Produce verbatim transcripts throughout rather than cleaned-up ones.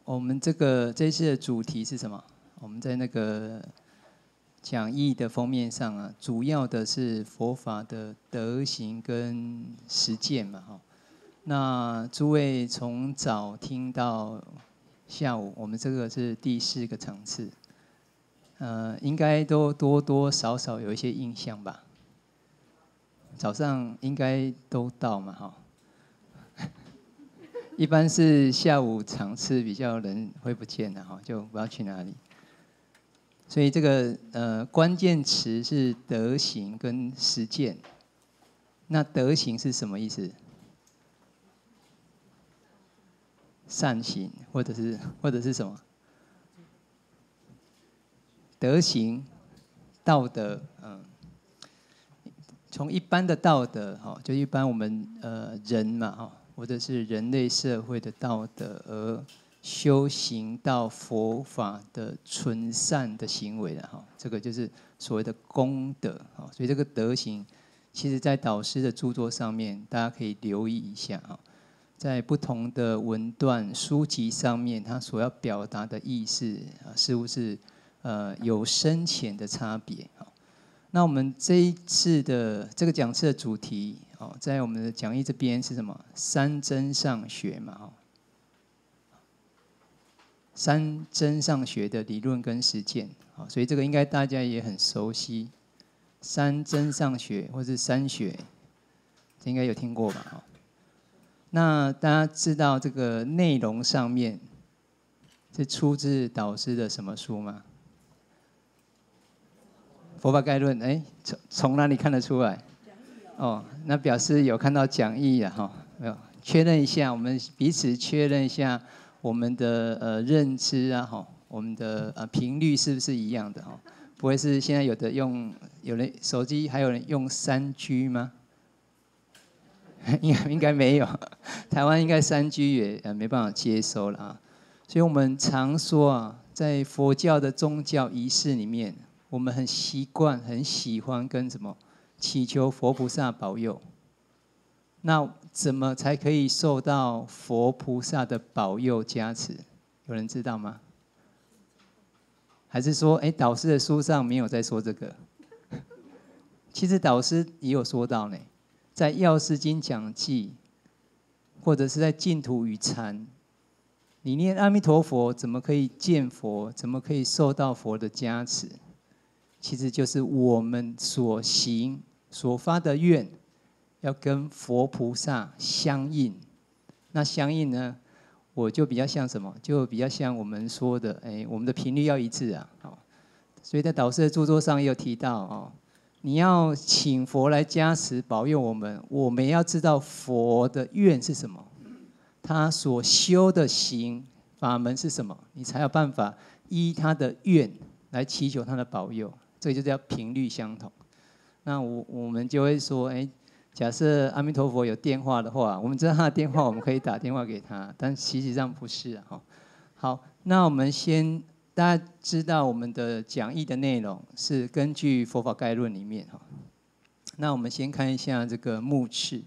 我们这个这一次的主题是什么？我们在那个讲义的封面上啊，主要的是佛法的德行跟实践嘛，哈。那诸位从早听到下午，我们这个是第四个场次，呃，应该都多多少少有一些印象吧。早上应该都到嘛，哈。一般是下午场次比较人会不见了哈，就不知道去哪里。所以这个呃关键词是德行跟实践。那德行是什么意思？善行，或者是或者是什么？德行、道德，嗯，从一般的道德哈，就一般我们呃人嘛哈。或者是人类社会的道德，而修行到佛法的纯善的行为了哈，这个就是所谓的功德哈。所以这个德行，其实在导师的著作上面，大家可以留意一下哈，在不同的文段书籍上面，它所要表达的意思啊，似乎是呃有深浅的差别哈。那我们这一次的这个讲次的主题，哦，在我们的讲义这边是什么？三真上学嘛，哦，三真上学的理论跟实践，哦，所以这个应该大家也很熟悉。三真上学或是三学，这应该有听过吧？哦，那大家知道这个内容上面是出自导师的什么书吗？佛法概论，哎，从从哪里看得出来？哦，那表示有看到讲义啊，哈，没有？确认一下，我们彼此确认一下我们的呃认知啊，哈，我们的呃频率是不是一样的哈？不会是现在有的用有人手机还有人用三 G 吗？应该应该没有，台湾应该三 G 也呃没办法接收了啊。所以我们常说啊，在佛教的宗教仪式里面，我们很习惯、很喜欢跟什么祈求佛菩萨保佑。那怎么才可以受到佛菩萨的保佑加持？有人知道吗？还是说，哎，导师的书上没有在说这个？其实导师也有说到呢，在《药师经》讲记，或者是在《净土与禅》，你念阿弥陀佛，怎么可以见佛？怎么可以受到佛的加持？其实就是我们所行所发的愿，要跟佛菩萨相应。那相应呢，我就比较像什么？就比较像我们说的，哎，我们的频率要一致啊。所以在导师的著作上也有提到哦，你要请佛来加持保佑我们，我们要知道佛的愿是什么，他所修的行法门是什么，你才有办法依他的愿来祈求他的保佑。这个就叫频率相同。那我我们就会说，哎，假设阿弥陀佛有电话的话，我们知道他的电话，我们可以打电话给他，但实际上不是啊。好，那我们先大家知道我们的讲义的内容是根据佛法概论里面哈。那我们先看一下这个目次，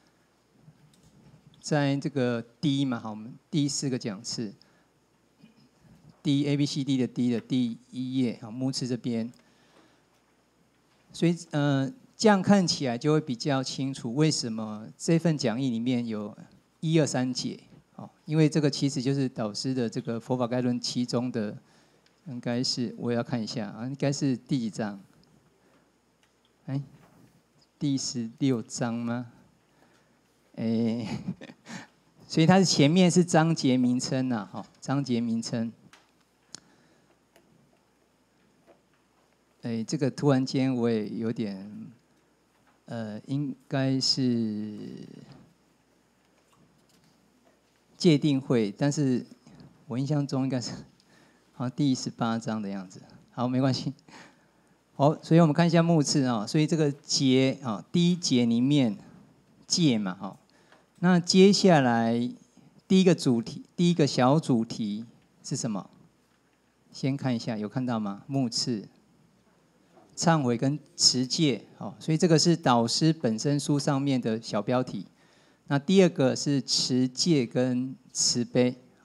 在这个第一嘛，好，我们第四个讲次，第一 A B C D 的 D 的第一页，好，目次这边。所以，呃，这样看起来就会比较清楚，为什么这份讲义里面有一二三节，哦，因为这个其实就是导师的这个佛法概论其中的，应该是我也要看一下啊，应该是第几章？哎，第十六章吗？哎，所以它是前面是章节名称呐，哈，章节名称。哎，这个突然间我也有点，呃，应该是戒定慧，但是我印象中应该是好像第十八章的样子。好，没关系。好，所以我们看一下目次啊，所以这个节啊，第一节里面戒嘛，哈，那接下来第一个主题，第一个小主题是什么？先看一下，有看到吗？目次。忏悔跟持戒，哦，所以这个是导师本身书上面的小标题。那第二个是持戒跟慈悲，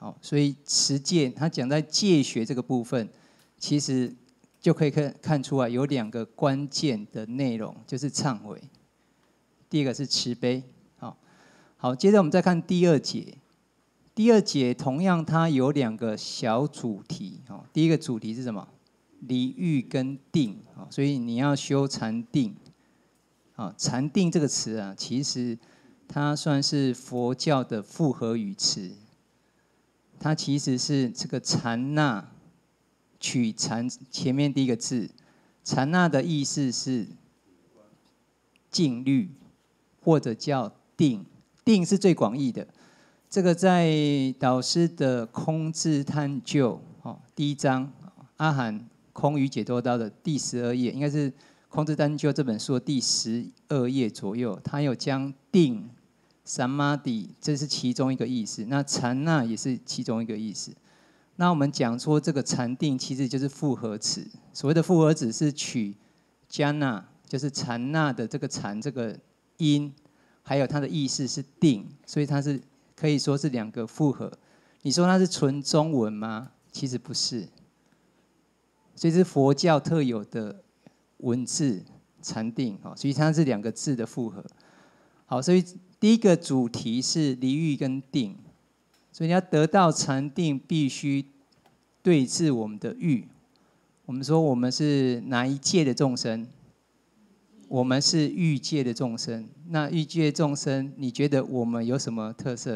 好，所以持戒，他讲在戒学这个部分，其实就可以看看出来有两个关键的内容，就是忏悔。第一个是慈悲，好，好，接着我们再看第二节。第二节同样它有两个小主题，哦，第一个主题是什么？离欲跟定，所以你要修禅定。啊，禅定这个词啊，其实它算是佛教的复合语词。它其实是这个禅那，取禅前面第一个字，禅那的意思是静虑，或者叫定。定是最广义的。这个在导师的空智探究，哦，第一章阿含空与解脱道的第十二页，应该是《空智探究》这本书的第十二页左右，他有将定、samadhi 这是其中一个意思，那禅那也是其中一个意思。那我们讲说这个禅定其实就是复合词，所谓的复合词是取 jhana， 就是禅那的这个禅这个音，还有它的意思是定，所以它是可以说是两个复合。你说它是纯中文吗？其实不是，所以是佛教特有的文字禅定，所以它是两个字的复合。好，所以第一个主题是离欲跟定，所以你要得到禅定，必须对治我们的欲。我们说我们是哪一界的众生？我们是欲界的众生。那欲界众生，你觉得我们有什么特色？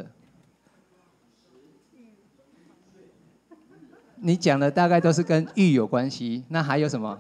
你讲的大概都是跟欲有关系，那还有什么？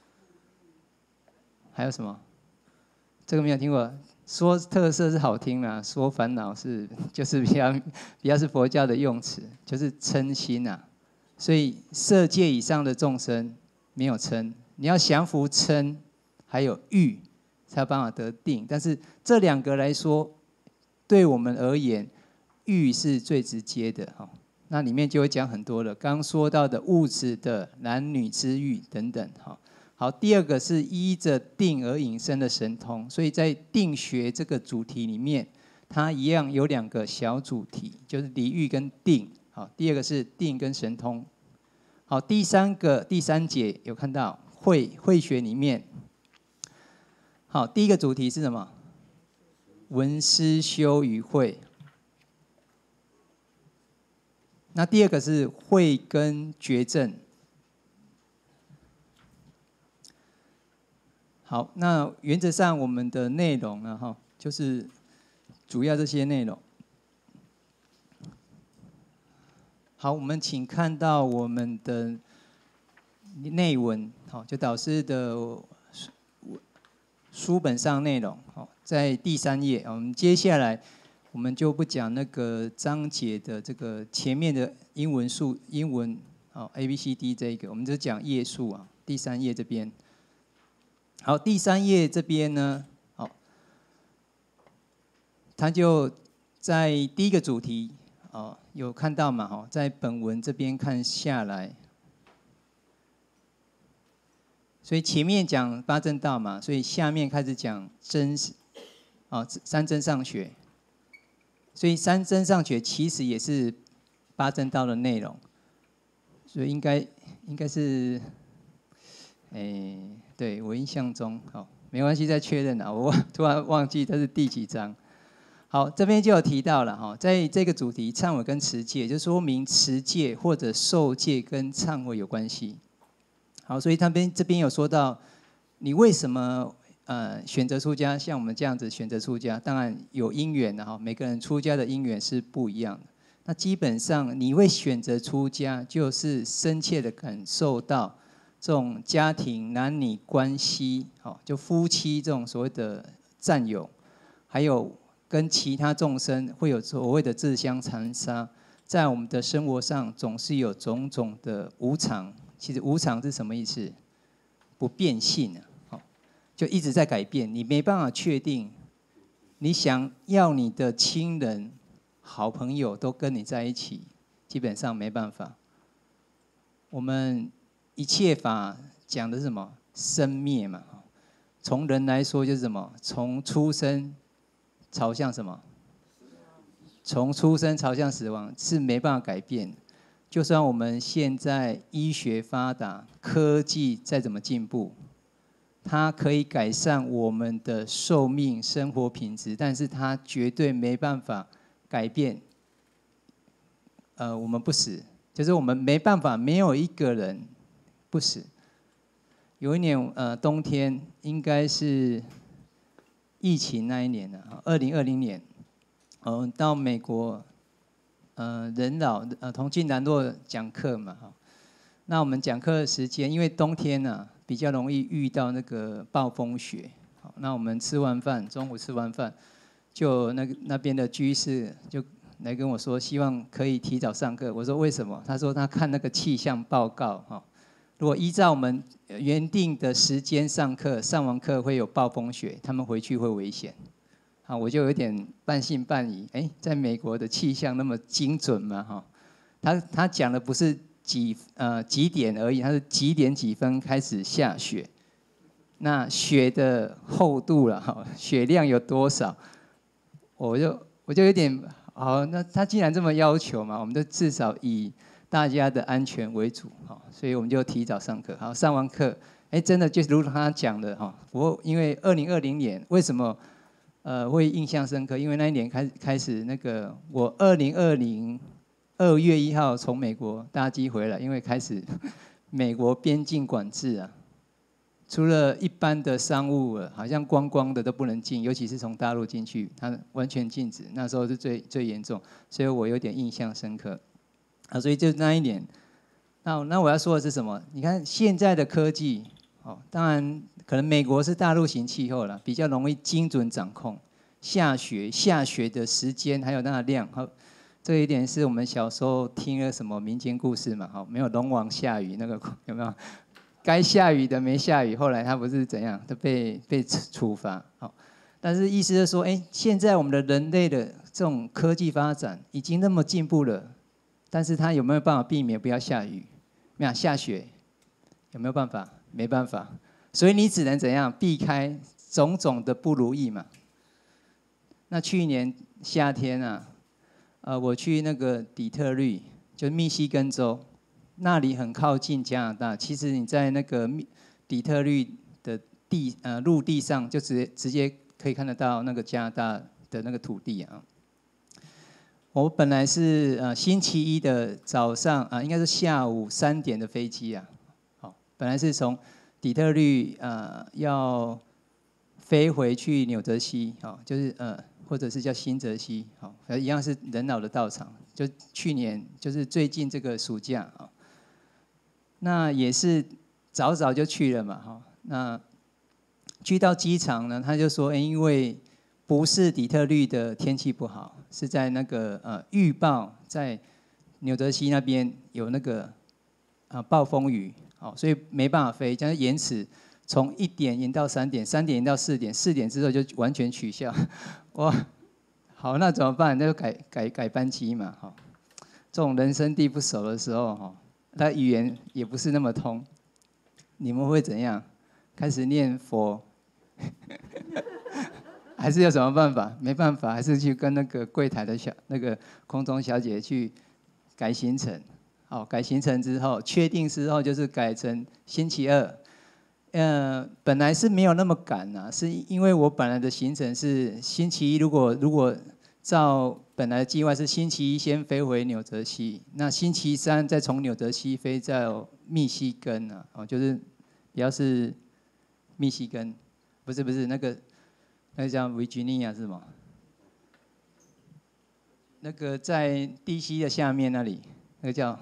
还有什么？这个没有听过。说特色是好听啦，说烦恼是就是比较比较是佛教的用词，就是嗔心啊。所以色界以上的众生没有嗔，你要降服嗔，还有欲，才有办法得定。但是这两个来说，对我们而言，欲是最直接的哈。那里面就会讲很多了，刚说到的物质的男女之欲等等哈。好，第二个是依着定而引申的神通，所以在定学这个主题里面，它一样有两个小主题，就是离欲跟定。好，第二个是定跟神通。好，第三个第三节有看到慧慧学里面，好，第一个主题是什么？闻思修与慧。那第二个是慧跟觉证。好，那原则上我们的内容呢，哈，就是主要这些内容。好，我们请看到我们的内文，好，就导师的书本上内容，好，在第三页。我们接下来我们就不讲那个章节的这个前面的英文数英文，好 A B C D 这个，我们就讲页数啊，第三页这边。好，第三页这边呢，好，他就在第一个主题，哦，有看到嘛？哈，在本文这边看下来，所以前面讲八正道嘛，所以下面开始讲真，啊，三真上学，所以三真上学其实也是八正道的内容，所以应该应该是，诶。对我印象中，好，没关系，再确认啊，我突然忘记这是第几章。好，这边就有提到了哈，在这个主题忏悔跟持戒，就说明持戒或者受戒跟忏悔有关系。好，所以他边这边有说到，你为什么呃选择出家？像我们这样子选择出家，当然有因缘的哈，每个人出家的因缘是不一样的。那基本上你会选择出家，就是深切的感受到这种家庭男女关系，好，就夫妻这种所谓的占有，还有跟其他众生会有所谓的自相残杀，在我们的生活上总是有种种的无常。其实无常是什么意思？不变性啊，就一直在改变，你没办法确定。你想要你的亲人、好朋友都跟你在一起，基本上没办法。我们一切法讲的是什么？生灭嘛。从人来说就是什么？从出生朝向什么？ 从出生朝向死亡是没办法改变。就算我们现在医学发达，科技再怎么进步，它可以改善我们的寿命、生活品质，但是它绝对没办法改变。呃，我们不死，就是我们没办法，没有一个人不死。有一年，呃，冬天应该是疫情那一年了，二零二零年，嗯、呃，到美国，呃，人老呃同济南洛讲课嘛，哈。那我们讲课的时间，因为冬天呢、啊、比较容易遇到那个暴风雪，好，那我们吃完饭，中午吃完饭，就那个那边的居士就来跟我说，希望可以提早上课。我说为什么？他说他看那个气象报告，哈。如果依照我们原定的时间上课，上完课会有暴风雪，他们回去会危险。啊，我就有点半信半疑。哎，在美国的气象那么精准吗？哈，他他讲的不是几呃几点而已，他是几点几分开始下雪。那雪的厚度了，哈，雪量有多少？我就我就有点好，那他既然这么要求嘛，我们就至少以大家的安全为主，哈，所以我们就提早上课。好，上完课，哎，真的就如同他讲的，哈。不过因为二零二零年为什么呃会印象深刻？因为那一年开开始那个我二零二零二月一号从美国搭机回来，因为开始美国边境管制啊，除了一般的商务，好像观光的都不能进，尤其是从大陆进去，它完全禁止。那时候是最最严重，所以我有点印象深刻。啊，所以就那一年，那那我要说的是什么？你看现在的科技，哦，当然可能美国是大陆型气候了，比较容易精准掌控下雪、下雪的时间还有那个量。好，这一点是我们小时候听了什么民间故事嘛？好，没有龙王下雨那个有没有？该下雨的没下雨，后来他不是怎样，都被被处罚。好，但是意思是说，哎，现在我们的人类的这种科技发展已经那么进步了。但是他有没有办法避免不要下雨？没有下雪，有没有办法？没办法，所以你只能怎样避开种种的不如意嘛。那去年夏天啊，呃，我去那个底特律，就是密西根州，那里很靠近加拿大。其实你在那个底特律的地呃陆地上，就直接直接可以看得到那个加拿大的那个土地啊。我本来是呃星期一的早上啊、呃，应该是下午三点的飞机啊，好，本来是从底特律呃要飞回去纽泽西，好，就是呃或者是叫新泽西，好，一样是人老的道场，就去年就是最近这个暑假啊，那也是早早就去了嘛，哈，那去到机场呢，他就说，哎，因为不是底特律的天气不好，是在那个呃预报在纽泽西那边有那个啊暴风雨，哦，所以没办法飞，将延迟从一点延到三点，三点延到四点，四点之后就完全取消。哇，好，那怎么办？那就改改改班机嘛，哈。这种人生地不熟的时候，哈，他语言也不是那么通，你们会怎样？开始念佛？还是有什么办法？没办法，还是去跟那个柜台的小那个空中小姐去改行程。好，改行程之后，确定之后就是改成星期二。呃，本来是没有那么赶啊，是因为我本来的行程是星期一，如果如果照本来的计划是星期一先飞回纽泽西，那星期三再从纽泽西飞到密西根啊，哦，就是比较是密西根，不是不是那个。那个叫维吉尼亚是吗？那个在 D C 的下面那里，那个叫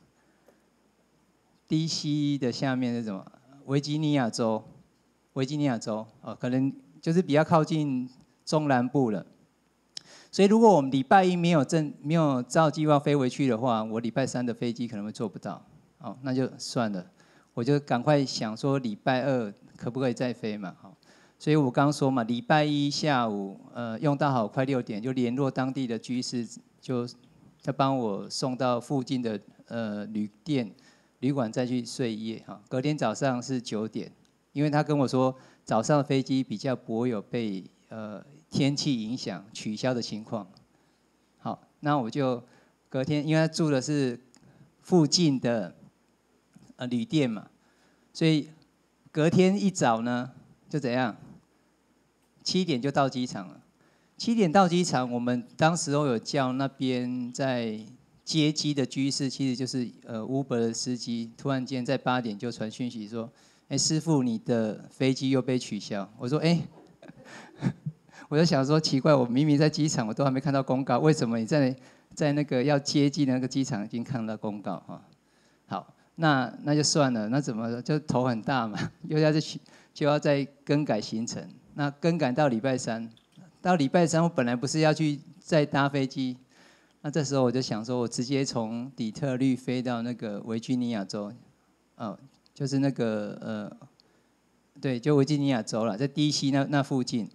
D C 的下面是什么？维吉尼亚州，维吉尼亚州哦，可能就是比较靠近中南部了。所以如果我们礼拜一没有正没有照计划飞回去的话，我礼拜三的飞机可能会坐不到，哦，那就算了，我就赶快想说礼拜二可不可以再飞嘛，好。所以我刚刚说嘛，礼拜一下午，呃，用到好快六点，就联络当地的居士，就他帮我送到附近的呃旅店、旅馆再去睡一夜哈。隔天早上是九点，因为他跟我说早上的飞机比较不会有被呃天气影响取消的情况。好， 那我就隔天，因为他住的是附近的呃旅店嘛，所以隔天一早呢，就怎样？七点就到机场了。七点到机场，我们当时候有叫那边在接机的居士，其实就是呃 Uber 的司机，突然间在八点就传讯息说：“哎，师傅，你的飞机又被取消。”我说：“哎。”我就想说奇怪，我明明在机场，我都还没看到公告，为什么你在在那个要接机的那个机场已经看到公告哈？好，那那就算了，那怎么就头很大嘛？又要再去就要再更改行程，那更改到礼拜三，到礼拜三我本来不是要去再搭飞机，那这时候我就想说，我直接从底特律飞到那个维吉尼亚州，哦，就是那个呃，对，就维吉尼亚州了，在 D C 那那附近。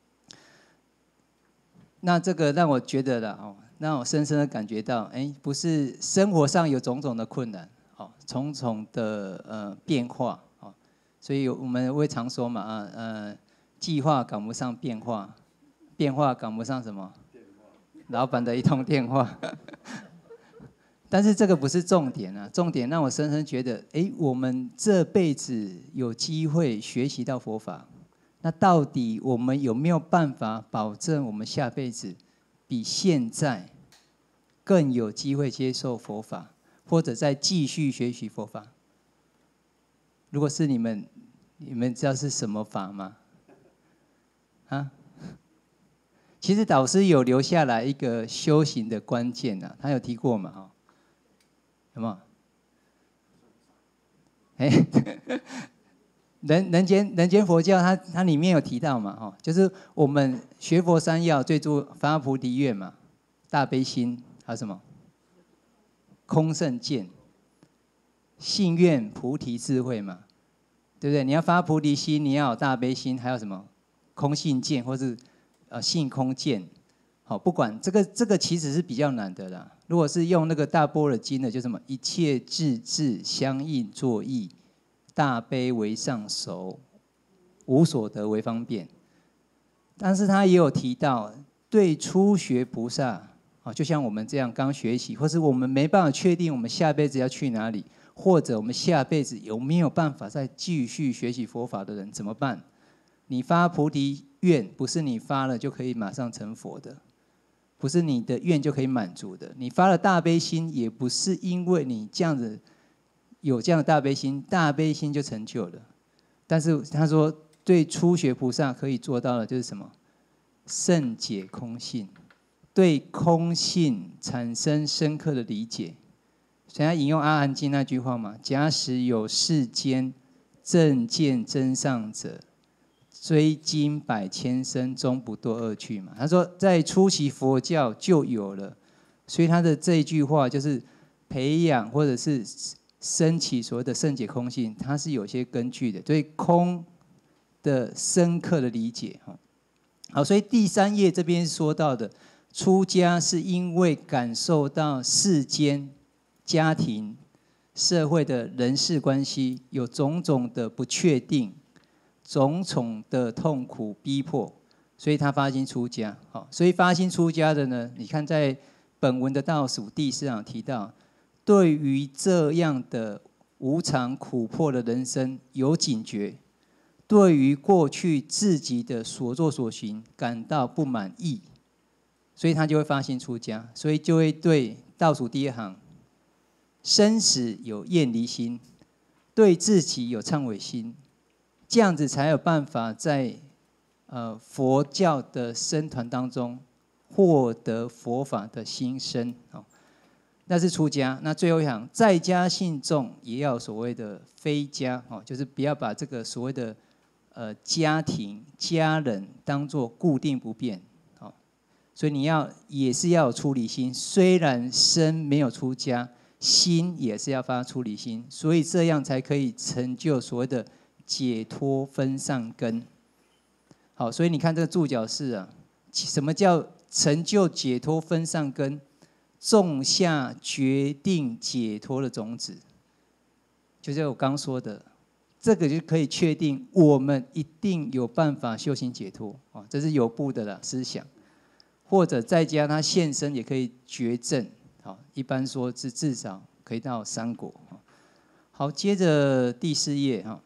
那这个让我觉得了哦，让我深深的感觉到，哎，不是生活上有种种的困难，哦，种种的呃变化，哦，所以我们会常说嘛，啊呃，计划赶不上变化，变化赶不上什么？老板的一通电话。但是这个不是重点啊，重点让我深深觉得，哎，我们这辈子有机会学习到佛法。那到底我们有没有办法保证我们下辈子比现在更有机会接受佛法，或者再继续学习佛法？如果是你们，你们知道是什么法吗？啊？其实导师有留下来一个修行的关键啊，他有提过嘛？哈，有没有？哎。人人间人间佛教它，它它里面有提到嘛，哈，就是我们学佛三要，最注发菩提愿嘛，大悲心，还有什么？空圣见，信愿菩提智慧嘛，对不对？你要发菩提心，你要有大悲心，还有什么？空性见，或是呃性空见，好，不管这个这个其实是比较难的啦。如果是用那个大般若经的，就什么一切智智相应作意。大悲为上首，无所得为方便。但是他也有提到，对初学菩萨，就像我们这样刚学习，或是我们没办法确定我们下辈子要去哪里，或者我们下辈子有没有办法再继续学习佛法的人，怎么办？你发菩提愿，不是你发了就可以马上成佛的，不是你的愿就可以满足的。你发了大悲心，也不是因为你这样子。有这样的大悲心，大悲心就成就了。但是他说，对初学菩萨可以做到的就是什么？胜解空性，对空性产生深刻的理解。所以他引用阿含经那句话嘛：假使有世间正见真上者，追经百千生，终不堕恶趣嘛。他说，在初期佛教就有了，所以他的这一句话就是培养或者是。升起所谓的胜解空性，它是有些根据的，对空的深刻的理解。好，所以第三页这边说到的，出家是因为感受到世间、家庭、社会的人事关系有种种的不确定，种种的痛苦逼迫，所以他发心出家。好，所以发心出家的呢，你看在本文的倒数第四行提到。对于这样的无常苦迫的人生有警觉，对于过去自己的所作所行感到不满意，所以他就会发心出家，所以就会对倒数第一行生死有厌离心，对自己有忏悔心，这样子才有办法在呃佛教的僧团当中获得佛法的新生。那是出家，那最后一行，在家信众也要所谓的非家，哦，就是不要把这个所谓的呃家庭、家人当作固定不变，哦，所以你要也是要有出离心，虽然身没有出家，心也是要发出离心，所以这样才可以成就所谓的解脱分上根。好，所以你看这个注脚是啊，什么叫成就解脱分上根？种下决定解脱的种子，就是我刚说的，这个就可以确定我们一定有办法修行解脱啊，这是有部的啦思想。 或者在家他现身也可以绝症，好，一般说是至少可以到三国。好，接着第四页哈，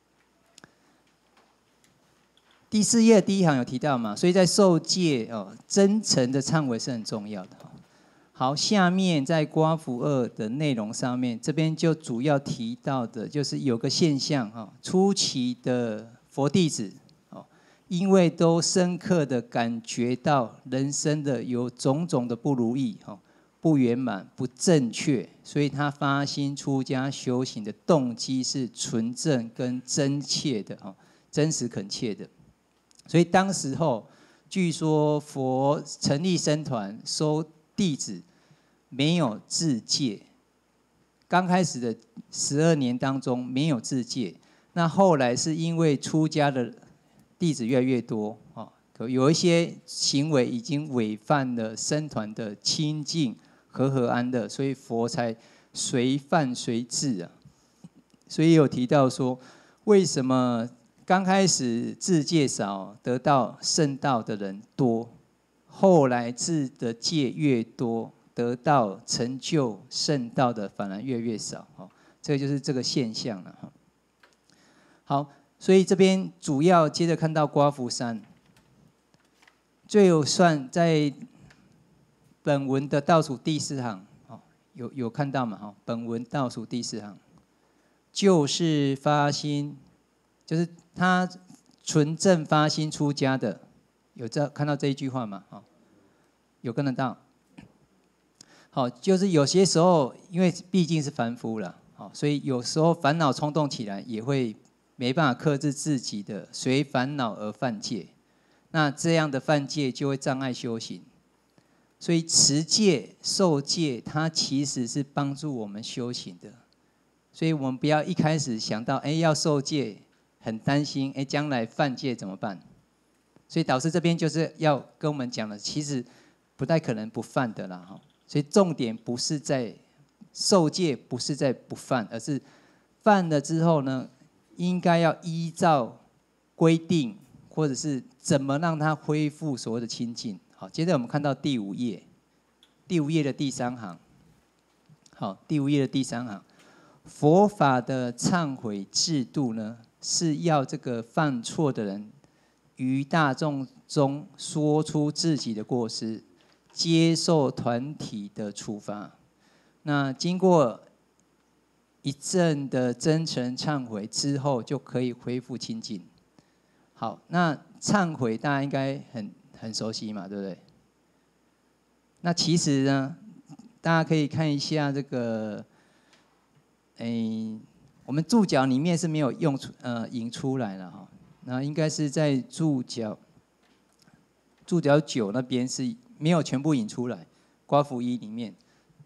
第四页第一行有提到嘛，所以在受戒哦，真诚的忏悔是很重要的。好，下面在刮符二的内容上面，这边就主要提到的就是有个现象哈，初期的佛弟子哦，因为都深刻的感觉到人生的有种种的不如意哈。不圆满、不正确，所以他发心出家修行的动机是纯正跟真切的哦，真实恳切的。所以当时候，据说佛成立僧团收弟子，没有自戒。刚开始的十二年当中没有自戒，那后来是因为出家的弟子越来越多哦，有一些行为已经违反了僧团的清净。和和安乐，所以佛才随犯随治啊。所以有提到说，为什么刚开始自戒少，得到圣道的人多，后来自的戒越多，得到成就圣道的反而越越少。这个就是这个现象了。好，所以这边主要接着看到刮符三，最有算在。本文的倒数第四行，有有看到吗？本文倒数第四行，就是发心，就是他纯正发心出家的，有这看到这一句话吗？有跟得到？好，就是有些时候，因为毕竟是凡夫了，所以有时候烦恼冲动起来，也会没办法克制自己的，随烦恼而犯戒。那这样的犯戒就会障碍修行。所以持戒、受戒，它其实是帮助我们修行的。所以我们不要一开始想到，哎，要受戒，很担心，哎，将来犯戒怎么办？所以导师这边就是要跟我们讲的，其实不太可能不犯的啦，哈。所以重点不是在受戒，不是在不犯，而是犯了之后呢，应该要依照规定，或者是怎么让它恢复所谓的清净。好，接着我们看到第五页，第五页的第三行。好，第五页的第三行，佛法的忏悔制度呢，是要这个犯错的人于大众中说出自己的过失，接受团体的处罚。那经过一阵的真诚忏悔之后，就可以恢复清净。好，那忏悔大家应该很。很熟悉嘛，对不对？那其实呢，大家可以看一下这个，哎，我们注脚里面是没有用出呃引出来了哈。那应该是在注脚注脚九那边是没有全部引出来，刮符一里面。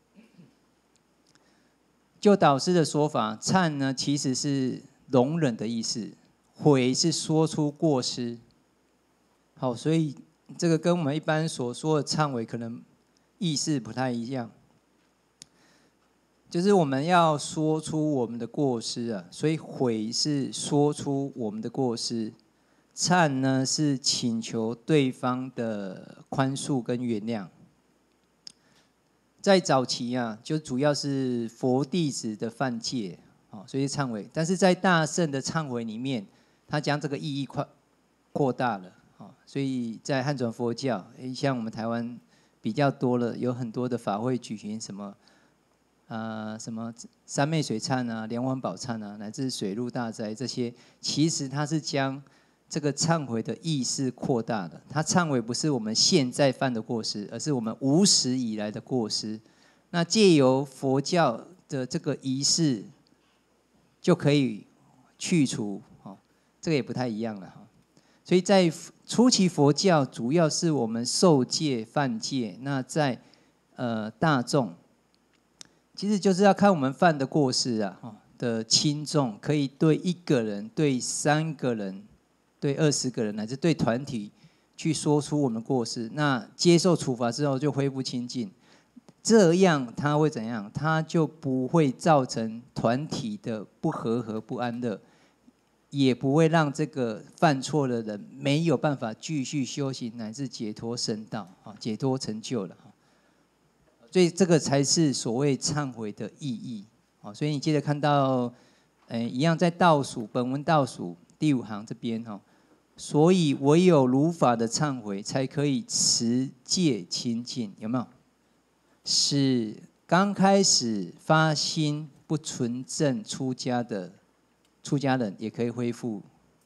就导师的说法，忏呢其实是容忍的意思，悔是说出过失。好，所以。这个跟我们一般所说的忏悔可能意思不太一样，就是我们要说出我们的过失啊，所以悔是说出我们的过失，忏呢是请求对方的宽恕跟原谅。在早期啊，就主要是佛弟子的犯戒，所以忏悔。但是在大乘的忏悔里面，他将这个意义扩扩大了。所以在汉传佛教，像我们台湾比较多了，有很多的法会举行什么，呃，什么三昧水忏啊、莲花宝忏啊，乃至水陆大灾这些，其实它是将这个忏悔的意识扩大的。它忏悔不是我们现在犯的过失，而是我们无始以来的过失。那借由佛教的这个仪式，就可以去除，哦，这个也不太一样了哈。所以在初期佛教主要是我们受戒犯戒，那在呃大众，其实就是要看我们犯的过失啊的轻重，可以对一个人、对三个人、对二十个人，乃至对团体去说出我们的过失。那接受处罚之后就恢复清净，这样他会怎样？他就不会造成团体的不和和不安乐。 也不会让这个犯错的人没有办法继续修行，乃至解脱升道啊，解脱成就了。所以这个才是所谓忏悔的意义啊。所以你接着看到，呃，一样在倒数本文倒数第五行这边哈。所以唯有如法的忏悔，才可以持戒清净，有没有？使刚开始发心不纯正出家的出家人，也可以恢复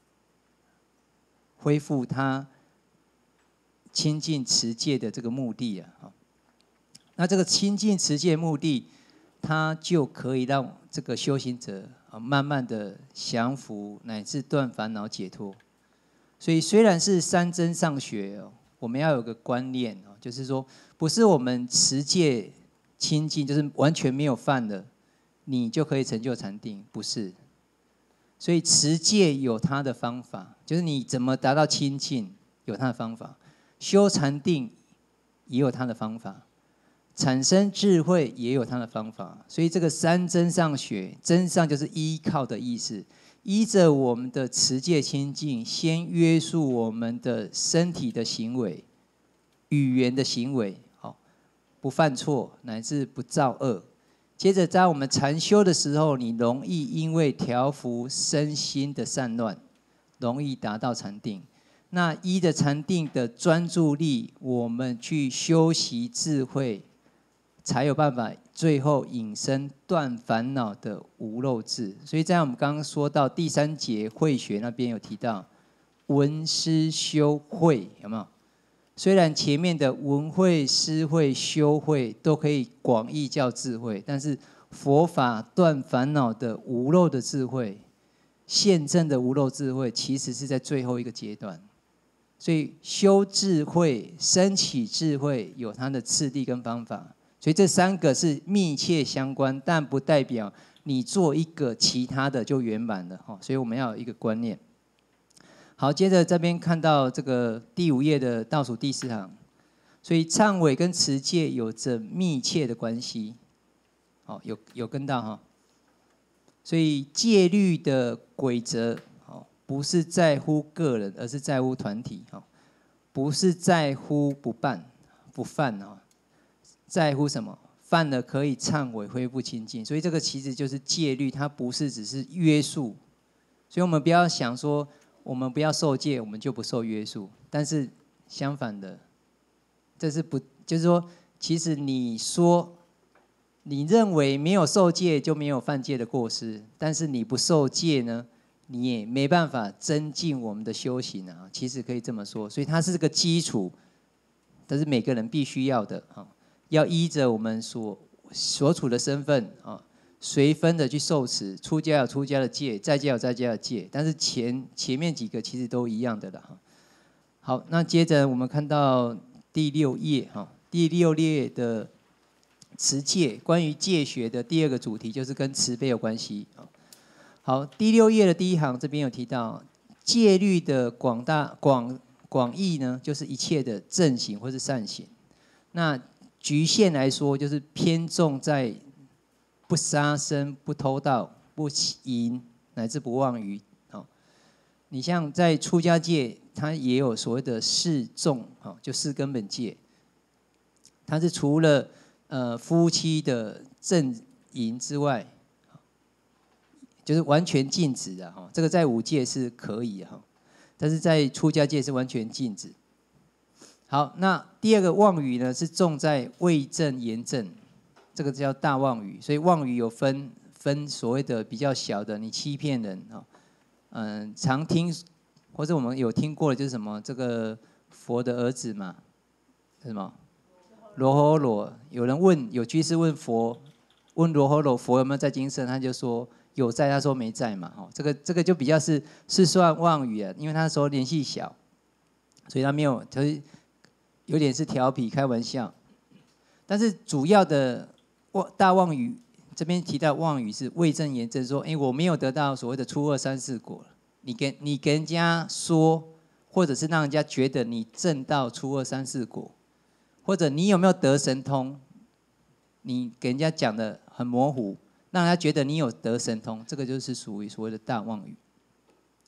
恢复他清净持戒的这个目的啊。那这个清净持戒目的，它就可以让这个修行者啊，慢慢的降伏，乃至断烦恼解脱。所以虽然是三真上学哦，我们要有个观念哦，就是说，不是我们持戒清净，就是完全没有犯的，你就可以成就禅定，不是。所以持戒有它的方法，就是你怎么达到清净，有它的方法；修禅定也有它的方法。产生智慧也有它的方法，所以这个三真上学，真上就是依靠的意思，依着我们的持戒清净，先约束我们的身体的行为、语言的行为，好，不犯错，乃至不造恶。接着在我们禅修的时候，你容易因为调伏身心的散乱，容易达到禅定。那依着禅定的专注力，我们去修习智慧，才有办法最后引申断烦恼的无漏智。所以在我们刚刚说到第三节慧学那边有提到闻思修慧，有没有？虽然前面的闻慧、思慧、修慧都可以广义叫智慧，但是佛法断烦恼的无漏的智慧，现证的无漏智慧，其实是在最后一个阶段。所以修智慧、升起智慧有它的次第跟方法。所以这三个是密切相关，但不代表你做一个其他的就圆满了。所以我们要有一个观念。好，接着这边看到这个第五页的倒数第四行，所以忏悔跟持戒有着密切的关系。好，有有跟到哈。所以戒律的规则，不是在乎个人，而是在乎团体。不是在乎不办不犯啊。在乎什么？犯了可以忏悔，恢复清净。所以这个其实就是戒律，它不是只是约束。所以我们不要想说，我们不要受戒，我们就不受约束。但是相反的，这是不，就是说，其实你说你认为没有受戒就没有犯戒的过失，但是你不受戒呢，你也没办法增进我们的修行啊。其实可以这么说，所以它是个基础，但是每个人必须要的啊。要依着我们所所处的身份啊，随分的去受持。出家有出家的戒，在家有在家的戒，但是前前面几个其实都一样的啦。好，那接着我们看到第六页哈，第六页的持戒，关于戒学的第二个主题就是跟慈悲有关系。好，第六页的第一行这边有提到戒律的广大广广义呢，就是一切的正行或是善行。那局限来说，就是偏重在不杀生、不偷盗、不淫，乃至不妄语。好，你像在出家戒，它也有所谓的四重，好，就四根本戒。它是除了呃夫妻的正淫之外，就是完全禁止的哈。这个在五戒是可以哈，但是在出家戒是完全禁止。好，那第二个妄语呢，是重在谓正言正，这个叫大妄语。所以妄语有分分所谓的比较小的，你欺骗人啊，嗯，常听或者我们有听过的就是什么，这个佛的儿子嘛，什么罗睺罗，有人问有居士问佛，问罗睺罗佛有没有在精舍，他就说有在，他说没在嘛，哦，这个这个就比较是是算妄语啊，因为他那时候年纪小，所以他没有，就是有点是调皮开玩笑，但是主要的大妄语这边提到妄语是谓正言正，说，哎，我没有得到所谓的初二三四果，你给你给人家说，或者是让人家觉得你证到初二三四果，或者你有没有得神通，你给人家讲的很模糊，让人家觉得你有得神通，这个就是属于所谓的大妄语。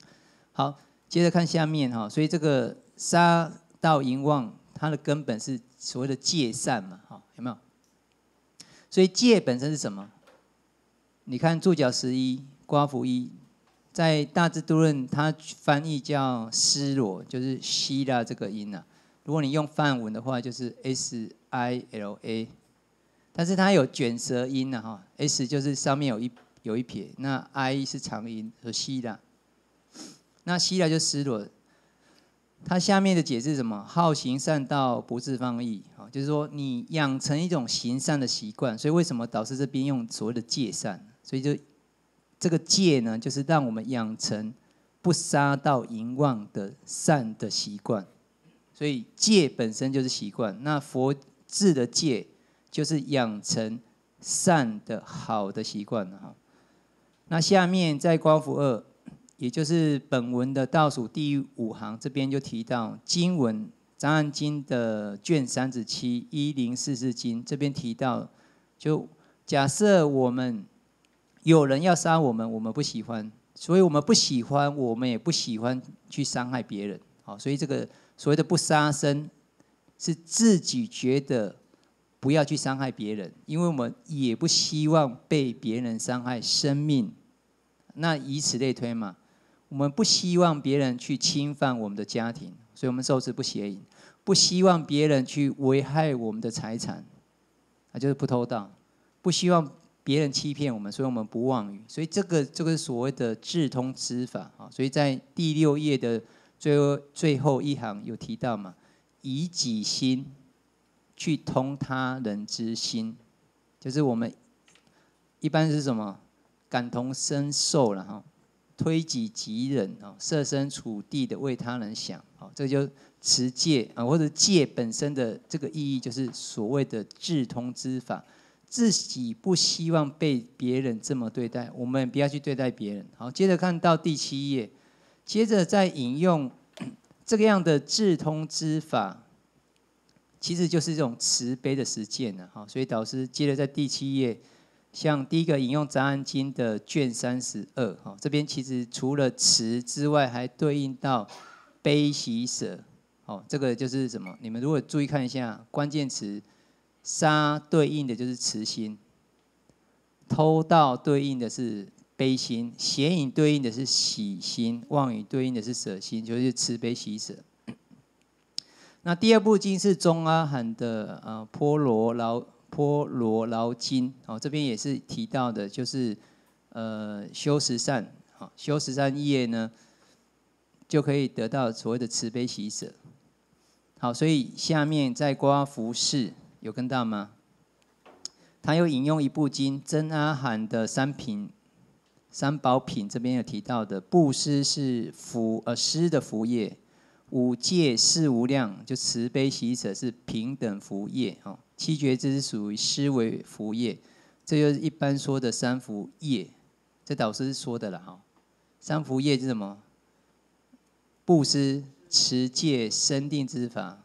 好，接着看下面哈，所以这个杀盗淫妄，它的根本是所谓的戒善嘛，哈，有没有？所以戒本身是什么？你看注脚十一、刮符一，在大智度论它翻译叫失罗，就是希腊这个音啊。如果你用梵文的话，就是 S I L A， 但是它有卷舌音啊，哈 ，S 就是上面有一有一撇，那 I 是长音，和希腊。那希腊就失罗，它下面的解释是什么？好行善道，不自放逸，啊，就是说你养成一种行善的习惯。所以为什么导师这边用所谓的戒善？所以就这个戒呢，就是让我们养成不杀盗淫妄的善的习惯。所以戒本身就是习惯，那佛治的戒就是养成善的好的习惯哈。那下面在光符二，也就是本文的倒数第五行，这边就提到经文《杂案经》的卷三十七一零四四经，这边提到，就假设我们有人要杀我们，我们不喜欢，所以我们不喜欢，我们也不喜欢去伤害别人。好，所以这个所谓的不杀生，是自己觉得不要去伤害别人，因为我们也不希望被别人伤害生命。那以此类推嘛，我们不希望别人去侵犯我们的家庭，所以我们受持不邪淫；不希望别人去危害我们的财产，啊，就是不偷盗；不希望别人欺骗我们，所以我们不妄语。所以这个这个是所谓的智通知法啊。所以在第六页的最后最后一行有提到嘛，以己心去通他人之心，就是我们一般是什么？感同身受了哈，推己及人啊，设身处地的为他人想，好，这就持戒啊，或者戒本身的这个意义，就是所谓的智通之法。自己不希望被别人这么对待，我们不要去对待别人。好，接着看到第七页，接着再引用这个样的智通之法，其实就是这种慈悲的实践了。好，所以导师接着在第七页。像第一个引用《杂案经》的卷三十二，哈，这边其实除了慈之外，还对应到悲喜舍，哦，这个就是什么？你们如果注意看一下关键词，杀对应的就是慈心，偷盗对应的是悲心，邪淫对应的是喜心，妄语对应的是舍心，就是慈悲喜舍。那第二部经是中阿含的呃波罗劳。波罗劳经，哦，这边也是提到的，就是呃修十善，好，修十善业呢，就可以得到所谓的慈悲喜舍。好，所以下面在刮符四有跟到吗？他又引用一部经，真阿含的三品三宝品，这边有提到的，布施是福呃施的福业，五戒是无量，就慈悲喜舍是平等福业，哦。七觉支是属于施为福业，这就是一般说的三福业。这导师说的了哈。三福业是什么？布施、持戒、生定之法。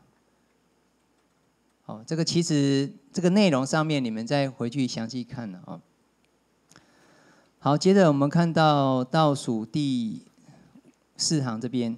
好，这个其实这个内容上面你们再回去详细看了啊。好，接着我们看到倒数第四行这边。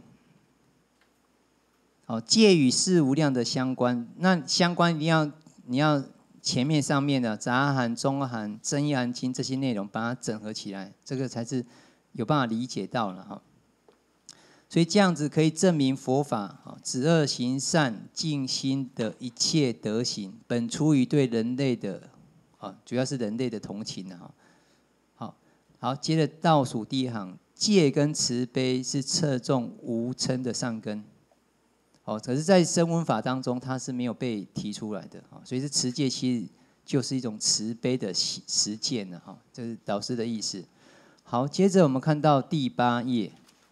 好，戒与事无量的相关，那相关一定要。你要前面上面的杂含、中含、真言经这些内容，把它整合起来，这个才是有办法理解到了哈。所以这样子可以证明佛法止恶行善、静心的一切德行，本出于对人类的啊，主要是人类的同情啊。好，好，接着倒数第一行，戒跟慈悲是侧重无嗔的善根。哦，可是，在声闻法当中，它是没有被提出来的，所以是持戒其实就是一种慈悲的实践了，哈，这是导师的意思。好，接着我们看到第八页，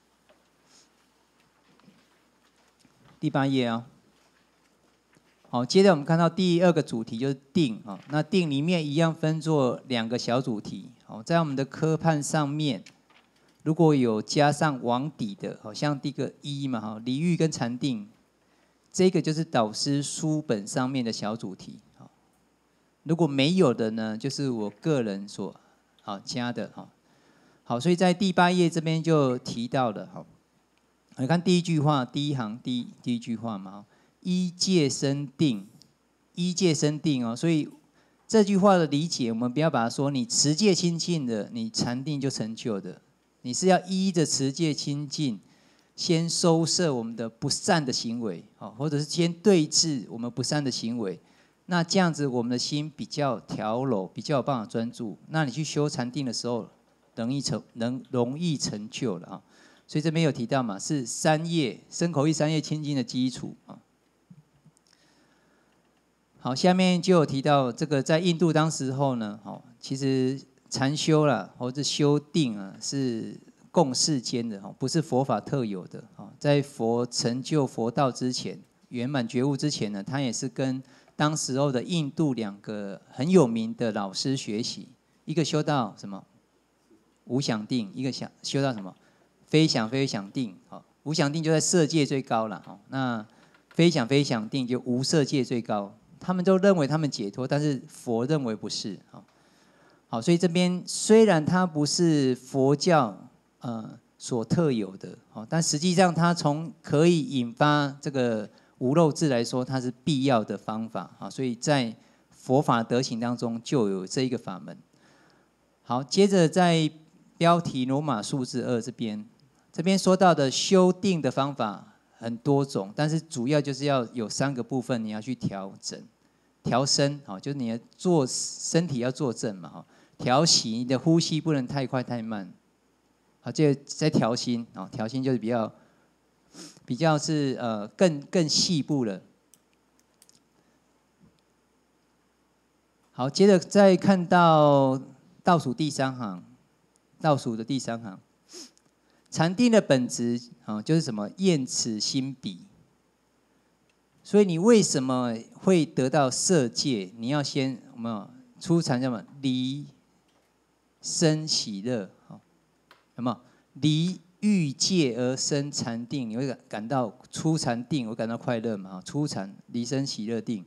第八页啊，好，接着我们看到第二个主题就是定啊，那定里面一样分作两个小主题，好，在我们的科判上面，如果有加上往底的，好像第一个一嘛，哈，离欲跟禅定。这个就是导师书本上面的小主题，如果没有的呢，就是我个人所好加的哈。好，所以在第八页这边就提到了哈， 你看第一句话，第一行第一第一句话嘛，依戒生定，依戒生定哦，所以这句话的理解，我们不要把它说你持戒清净的，你禅定就成就的，你是要依着持戒清净，先收摄我们的不善的行为，或者是先对治我们不善的行为，那这样子我们的心比较调柔，比较有办法专注，那你去修禅定的时候，容易成能容易成就了啊。所以这边有提到嘛，是三业身口意三业清净的基础啊。好，下面就有提到这个在印度当时候呢，好，其实禅修啦，或者修定啊，是共世间的，不是佛法特有的。在佛成就佛道之前，圆满觉悟之前呢，他也是跟当时候的印度两个很有名的老师学习，一个修到什么无想定，一个想修到什么非想非想定。无想定就在色界最高了，那非想非想定就无色界最高。他们都认为他们解脱，但是佛认为不是。好，所以这边虽然它不是佛教呃所特有的，但实际上它从可以引发这个无漏智来说，它是必要的方法。所以在佛法德行当中就有这一个法门。好，接着在标题罗马数字二这边，这边说到的修定的方法很多种，但是主要就是要有三个部分，你要去调整。调身，就是你的做身体要坐正嘛，调息，你的呼吸不能太快太慢，好，接着再调心，调心就是比较比较是呃更更细部了。好，接着再看到倒数第三行，倒数的第三行，禅定的本质啊，就是什么？厌此心彼。所以你为什么会得到色界？你要先有没有初禅叫什么？离生喜乐，有没有？离欲界而生禅定，你会感到初禅定，会感到快乐嘛？初禅离生喜乐定。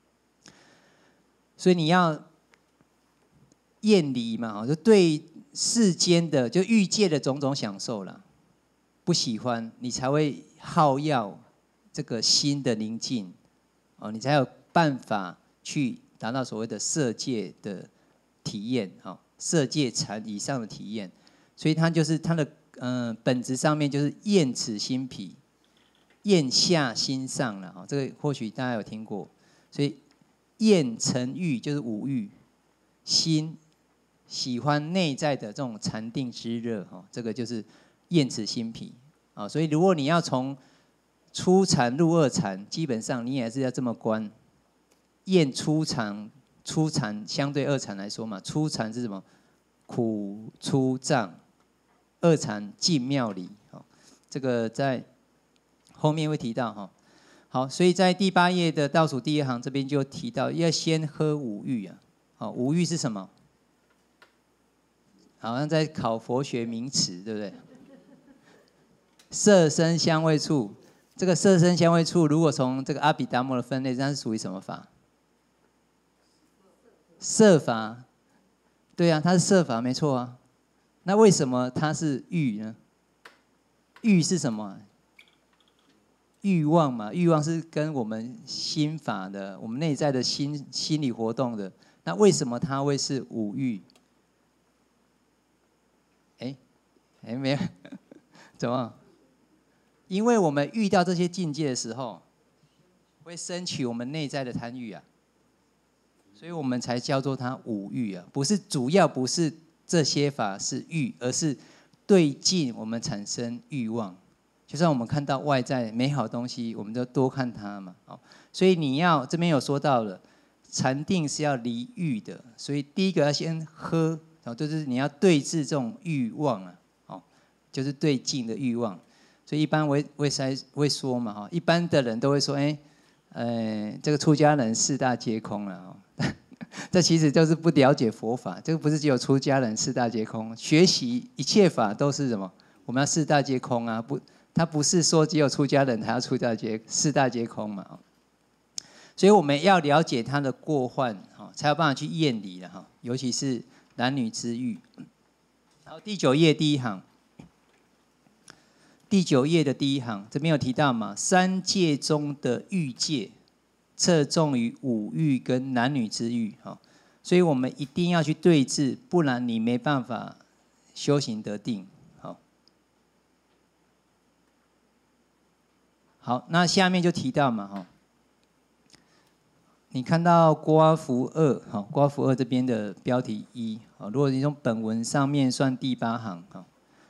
所以你要厌离嘛，就对世间的就欲界的种种享受啦，不喜欢，你才会好要这个心的宁静，哦，你才有办法去达到所谓的色界的体验，哦，色界禅以上的体验。所以它就是它的呃本质上面就是厌此心脾，厌下心上了，哦，这个或许大家有听过。所以厌尘欲就是五欲，心喜欢内在的这种禅定之热，哦，这个就是厌此心脾，啊，所以如果你要从初禅入二禅，基本上你也是要这么观。厌初禅，初禅相对二禅来说嘛，初禅是什么？苦出藏，二禅进妙理。这个在后面会提到哈。好，所以在第八页的倒数第一行这边就提到，要先喝五欲啊。好，五欲是什么？好像在考佛学名词，对不对？色声香味触。这个色声香味触，如果从这个阿毗达摩的分类，它是属于什么法？色法，对啊，它是色法，没错啊。那为什么它是欲呢？欲是什么？欲望嘛，欲望是跟我们心法的，我们内在的心心理活动的。那为什么它会是五欲？哎，哎，没有，怎么？因为我们遇到这些境界的时候，会升起我们内在的贪欲啊，所以我们才叫做它五欲啊，不是主要不是这些法是欲，而是对境我们产生欲望。就像我们看到外在美好的东西，我们就多看它嘛。所以你要这边有说到了，禅定是要离欲的，所以第一个要先喝，就是你要对治这种欲望啊，就是对境的欲望。所以一般会会会说嘛，哈，一般的人都会说，哎，呃，这个出家人四大皆空了，这其实就是不了解佛法。这个不是只有出家人四大皆空，学习一切法都是什么？我们要四大皆空啊，不，他不是说只有出家人才要出大皆四大皆空嘛。所以我们要了解他的过患，哈，才有办法去厌离了哈，尤其是男女之欲。好，第九页第一行。 第九页的第一行，这边有提到嘛，三界中的欲界，侧重于五欲跟男女之欲，哈，所以我们一定要去对治，不然你没办法修行得定，好。好，那下面就提到嘛，哈，你看到刮符二，哈，刮符二这边的标题一，啊，如果你从本文上面算第八行，哈。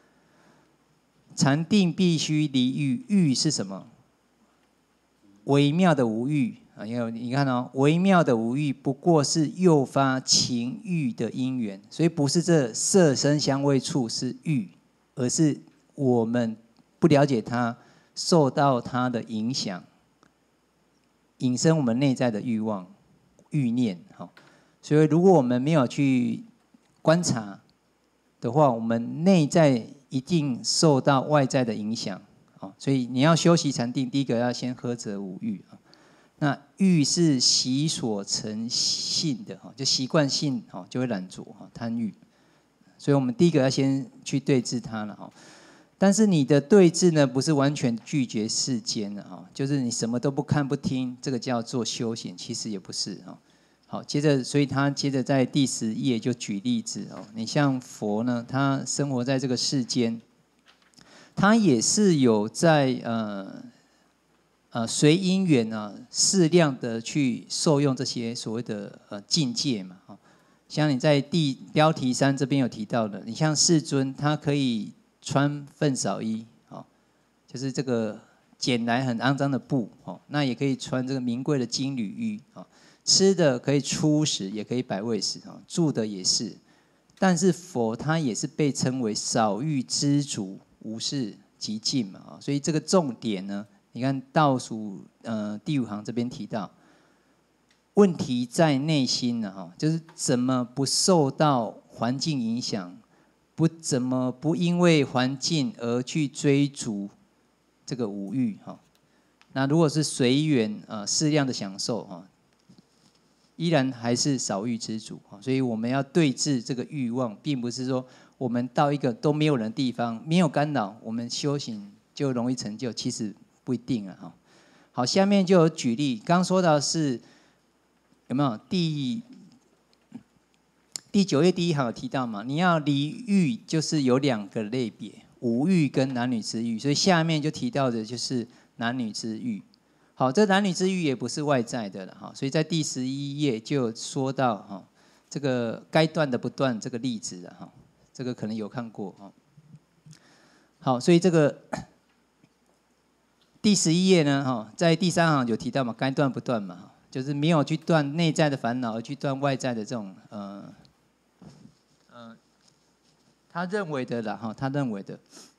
禅定必须离欲，欲是什么？微妙的无欲啊，因为你看哦，微妙的无欲不过是诱发情欲的因缘，所以不是这色声香味触是欲，而是我们不了解它，受到它的影响，引生我们内在的欲望、欲念。哈，所以如果我们没有去观察的话，我们内在一定受到外在的影响，所以你要修习禅定，第一个要先呵责五欲。那欲是习所成性的，就习惯性就会染着贪欲，所以我们第一个要先去对治它了。但是你的对治呢，不是完全拒绝世间的，就是你什么都不看不听，这个叫做修行，其实也不是。好，接着，所以他接着在第十页就举例子哦。你像佛呢，他生活在这个世间，他也是有在呃呃随因缘啊，适量的去受用这些所谓的呃境界嘛。像你在第标题三这边有提到的，你像世尊，他可以穿粪扫衣，哦，就是这个捡来很肮脏的布，哦，那也可以穿这个名贵的金缕衣，哦。吃的可以粗食，也可以百味食，住的也是。但是佛他也是被称为少欲知足，无事极静嘛。所以这个重点呢，你看倒数呃第五行这边提到，问题在内心呢，哈，就是怎么不受到环境影响，不怎么不因为环境而去追逐这个五欲哈。那如果是随缘呃适量的享受哈。依然还是少欲知足，所以我们要对治这个欲望，并不是说我们到一个都没有人的地方，没有干扰，我们修行就容易成就，其实不一定啊。哈，好，下面就有举例，刚说到是有没有第第九页第一行有提到嘛？你要离欲，就是有两个类别，五欲跟男女之欲，所以下面就提到的就是男女之欲。好，这男女之欲也不是外在的了哈，所以在第十一页就有说到哈，这个该断的不断这个例子了哈，这个可能有看过哈。好，所以这个第十一页呢哈，在第三行有提到嘛，该断不断嘛，就是没有去断内在的烦恼，而去断外在的这种呃呃，他认为的啦哈，他认为的。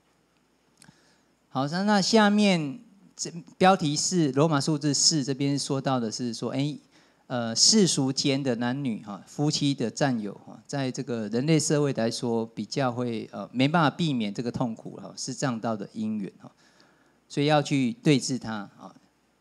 好，那下面。标题是罗马数字四，这边说到的是说，哎，呃，世俗间的男女哈，夫妻的占有哈，在这个人类社会来说，比较会呃没办法避免这个痛苦哈，是障道的因缘哈，所以要去对治它啊。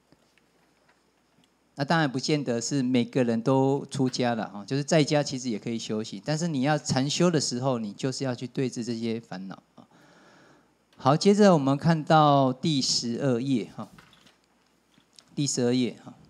那当然不见得是每个人都出家了哈，就是在家其实也可以修行，但是你要禅修的时候，你就是要去对治这些烦恼。好，接着我们看到第十二页哈，第十二页哈。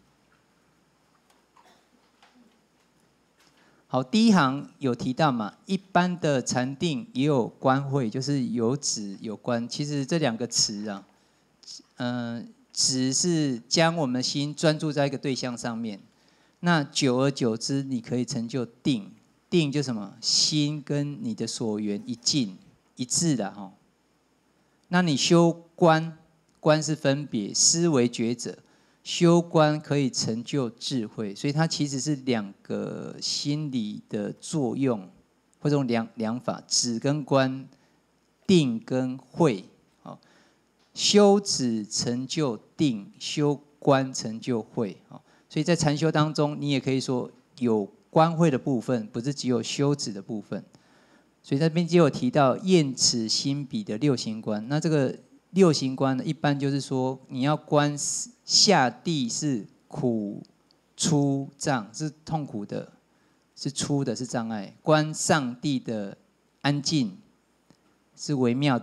好，第一行有提到嘛，一般的禅定也有观慧，就是有止有观。其实这两个词啊，嗯、呃，止是将我们的心专注在一个对象上面，那久而久之，你可以成就定。定就什么？心跟你的所缘一境一致的哈。那你修观，观是分别，思维觉者，修观可以成就智慧，所以它其实是两个心理的作用，或者两两法，止跟观，定跟慧，好，修止成就定，修观成就慧，好，所以在禅修当中，你也可以说有观慧的部分，不是只有修止的部分。所以这边就有提到厌此心彼的六行观。那这个六行观呢，一般就是说你要观下地是苦、粗、障，是痛苦的，是粗的，是障碍；观上地的安静，是微妙的，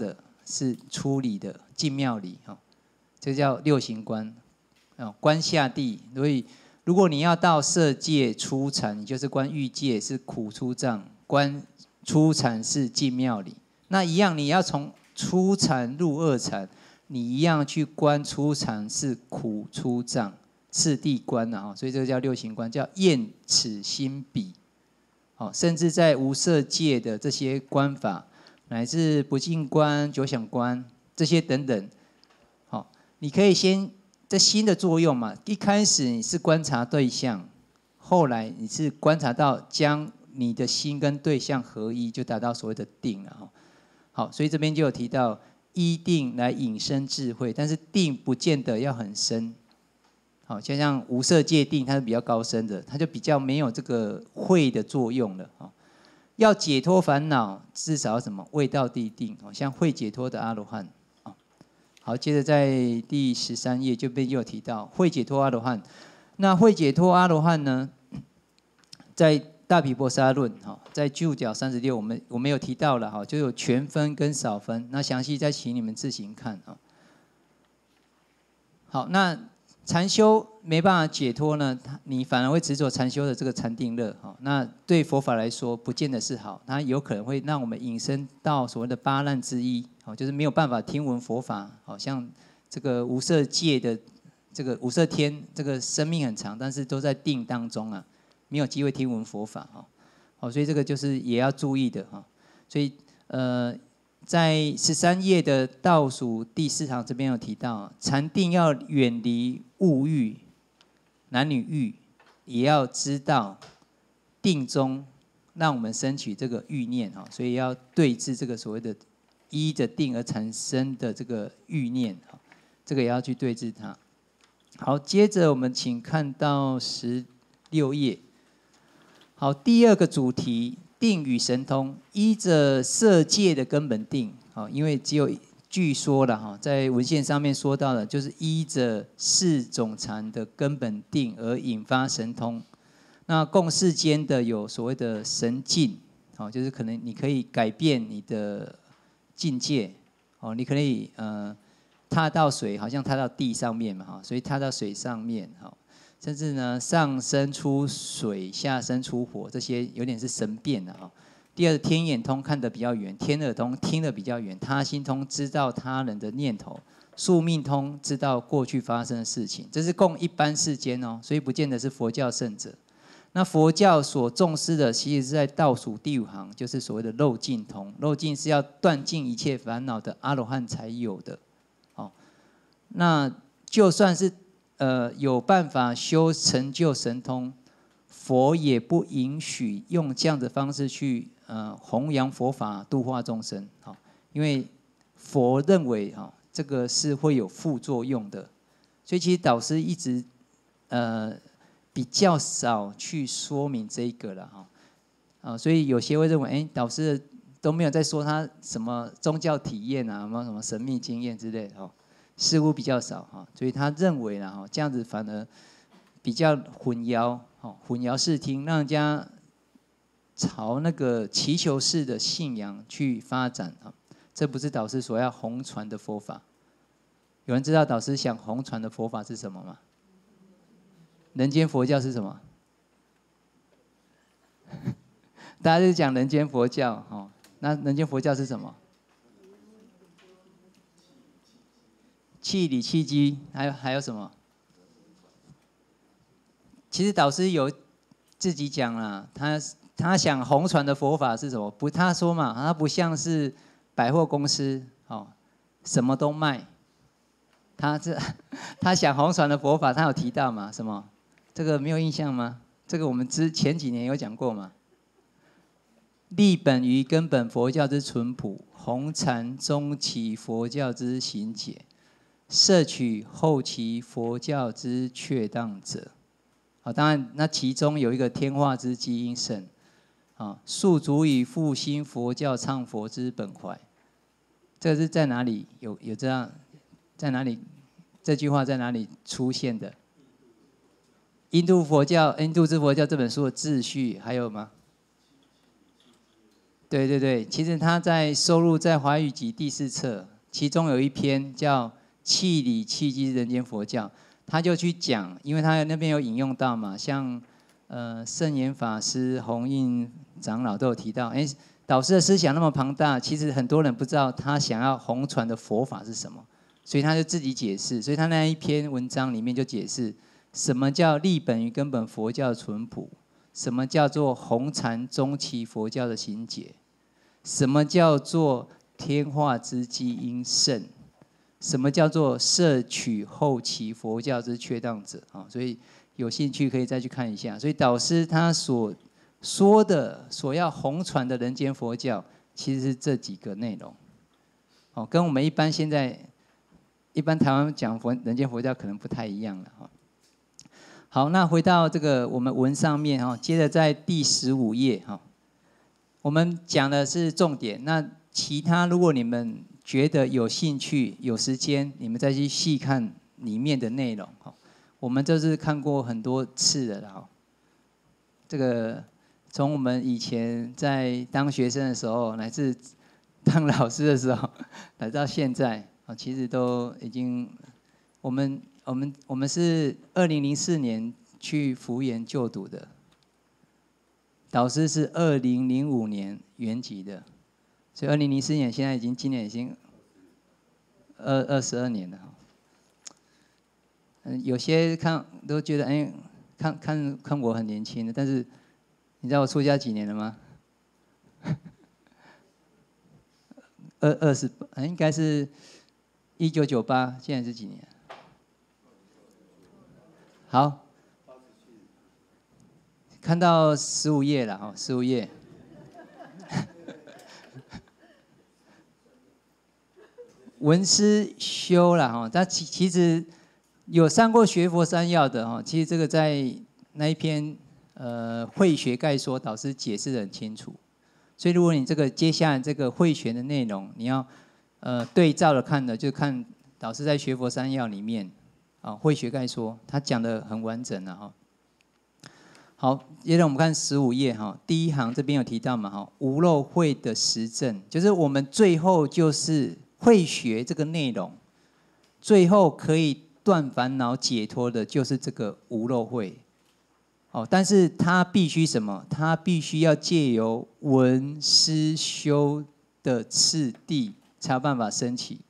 是出离的进妙离哈，这叫六行观啊，观下地。所以如果你要到色界出禅，你就是观欲界是苦出障，观出禅是进妙离。那一样，你要从出禅入二禅，你一样去观出禅是苦出障，次第观啊，所以这个叫六行观，叫厌此心彼。好，甚至在无色界的这些观法，乃至不净观、九想观这些等等，好，你可以先这心的作用嘛。一开始你是观察对象，后来你是观察到将你的心跟对象合一，就达到所谓的定了。好，所以这边就有提到依定来引申智慧，但是定不见得要很深。好，就像无色界定，它是比较高深的，它就比较没有这个慧的作用了。要解脱烦恼，至少什么？未到地定，像会解脱的阿罗汉。好，接着在第十三页这边又有提到会解脱阿罗汉。那会解脱阿罗汉呢，在大毗婆沙论哈，在注脚三十六，我们我们有提到了哈，就有全分跟少分。那详细再请你们自行看啊。好，那禅修没办法解脱呢，你反而会执着禅修的这个禅定乐哈。那对佛法来说，不见得是好，它有可能会让我们引申到所谓的八难之一，好，就是没有办法听闻佛法，好像这个无色界的这个无色天，这个生命很长，但是都在定当中啊，没有机会听闻佛法哈。好，所以这个就是也要注意的哈。所以呃。在十三页的倒数第四行这边有提到，禅定要远离物欲、男女欲，也要知道定中让我们升起这个欲念哈，所以要对治这个所谓的依着定而产生的这个欲念哈，这个也要去对治它。好，接着我们请看到十六页。好，第二个主题。定与神通，依着色界的根本定，因为只有据说了哈，在文献上面说到的，就是依着四种禅的根本定而引发神通。那共世间的有所谓的神境，就是可能你可以改变你的境界，哦，你可以呃踏到水，好像踏到地上面嘛，哈，所以踏到水上面，哈。甚至呢，上升出水，下升出火，这些有点是神变的哈。第二，天眼通看得比较远，天耳通听得比较远，他心通知道他人的念头，宿命通知道过去发生的事情，这是供一般世间哦，所以不见得是佛教圣者。那佛教所重视的，其实是在倒数第五行，就是所谓的漏尽通。漏尽是要断尽一切烦恼的阿罗汉才有的。哦，那就算是。呃，有办法修成就神通，佛也不允许用这样的方式去呃弘扬佛法、度化众生。好，因为佛认为哈，这个是会有副作用的，所以其实导师一直呃比较少去说明这个了哈。啊，所以有些会认为，哎，导师都没有在说他什么宗教体验啊，什么什么神秘经验之类的哈。似乎比较少哈，所以他认为啦哈，这样子反而比较混淆，混淆视听，让人家朝那个祈求式的信仰去发展啊，这不是导师所要弘传的佛法。有人知道导师想弘传的佛法是什么吗？人间佛教是什么？大家就讲人间佛教哦，那人间佛教是什么？气理气机，还有还有什么？其实导师有自己讲了，他他想弘传的佛法是什么？不，他说嘛，他不像是百货公司哦，什么都卖。他这他想弘传的佛法，他有提到嘛？什么？这个没有印象吗？这个我们之前几年有讲过嘛？立本于根本佛教之淳朴，弘禅中期佛教之行解。摄取后期佛教之确当者，好，当然那其中有一个天化之基因圣，啊，宿足以复兴佛教唱佛之本怀，这是在哪里有有这样，在哪里这句话在哪里出现的？印度佛教《印度之佛教》这本书的秩序还有吗？对对对，其实它在收录在华语集第四册。 其中有一篇叫《气理气机人间佛教》，他就去讲，因为他那边有引用到嘛，像呃圣严法师、弘印长老都有提到，哎，导师的思想那么庞大，其实很多人不知道他想要弘传的佛法是什么，所以他就自己解释，所以他那一篇文章里面就解释什么叫立本于根本佛教的淳朴，什么叫做红禅中期佛教的行解，什么叫做天化之基因圣，什么叫做摄取后期佛教之缺当者啊？所以有兴趣可以再去看一下。所以导师他所说的、所要弘传的人间佛教，其实是这几个内容。哦，跟我们一般现在一般台湾讲佛人间佛教可能不太一样了哈。好，那回到这个我们文上面哈，接着在第十五页哈，我们讲的是重点。那其他如果你们觉得有兴趣、有时间，你们再去细看里面的内容哈。我们这是看过很多次的了哈。这个从我们以前在当学生的时候，乃至当老师的时候，来到现在啊，其实都已经我们。我们我们是二零零四年去福研就读的，导师是二零零五年原籍的，所以二零零四年现在已经今年已经二二十二年了。嗯，有些看都觉得哎，看看看我很年轻的，但是你知道我出家几年了吗？二二十，应该是一九九八，现在是几年？好，看到十五页了哦，十五页。文思修了哈，他其其实有上过学佛三要的哈，其实这个在那一篇呃慧学概说导师解释得很清楚，所以如果你这个接下来这个慧学的内容，你要呃对照的看的，就看导师在学佛三要里面。啊，慧学概说，他讲的很完整了哈。好，接着我们看十五页哈，第一行这边有提到嘛哈，无漏慧的实证，就是我们最后就是慧学这个内容，最后可以断烦恼解脱的，就是这个无漏慧。哦，但是它必须什么？它必须要借由闻思修的次第，才有办法升起。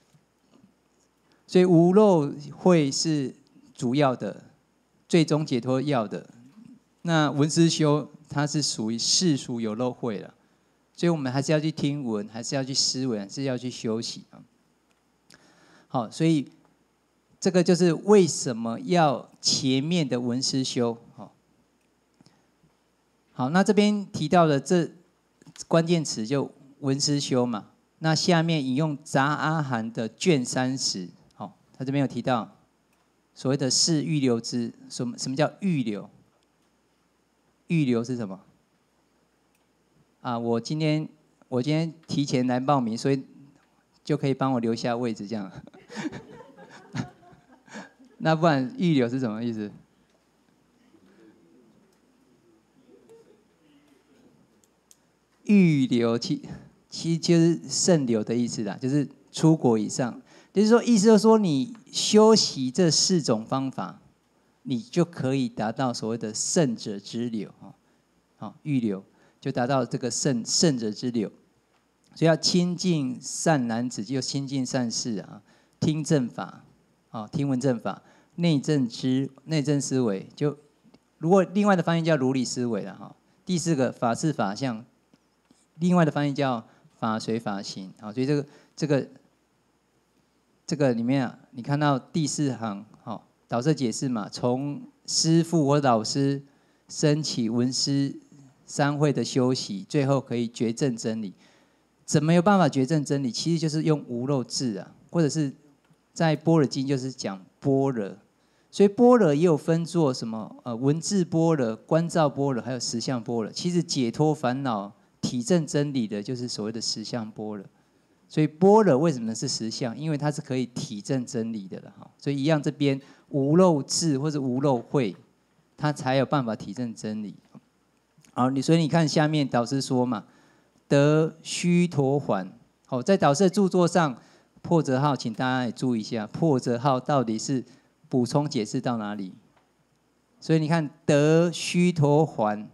所以无漏慧是主要的，最终解脱要的。那闻思修它是属于世俗有漏慧了，所以我们还是要去听闻，还是要去思维，还是要去修习啊。好，所以这个就是为什么要前面的闻思修。好，好，那这边提到的这关键词就闻思修嘛。那下面引用杂阿含的卷三十。他这边有提到所谓的是预流之，什么什么叫预流？预流是什么？啊，我今天我今天提前来报名，所以就可以帮我留下位置这样。那不然预流是什么意思？预流其其实就是圣流的意思啦，就是出国以上。就是说，意思就是说，你修习这四种方法，你就可以达到所谓的圣者之流啊，好预流就达到这个圣圣者之流。所以要亲近善男子，就亲近善士啊，听正法啊，听闻正法，内证知内证思维，就如果另外的翻译叫如理思维了哈。第四个法是法相，另外的翻译叫法随法行啊，所以这个这个。这个里面啊，你看到第四行，好，导师解释嘛，从师父或老师升起闻思三慧的修习，最后可以觉证真理。怎么有办法觉证真理？其实就是用无漏智啊，或者是在般若经就是讲般若，所以般若也有分作什么呃文字般若、观照般若，还有实相般若。其实解脱烦恼、体证真理的，就是所谓的实相般若。所以般若为什么是实相？因为它是可以体证真理的了哈。所以一样，这边无漏智或者无漏慧，它才有办法体证真理。好，你所以你看下面导师说嘛，得须陀洹。好，在导师的著作上， 破折号，请大家也注意一下，破折号到底是补充解释到哪里？所以你看得须陀洹，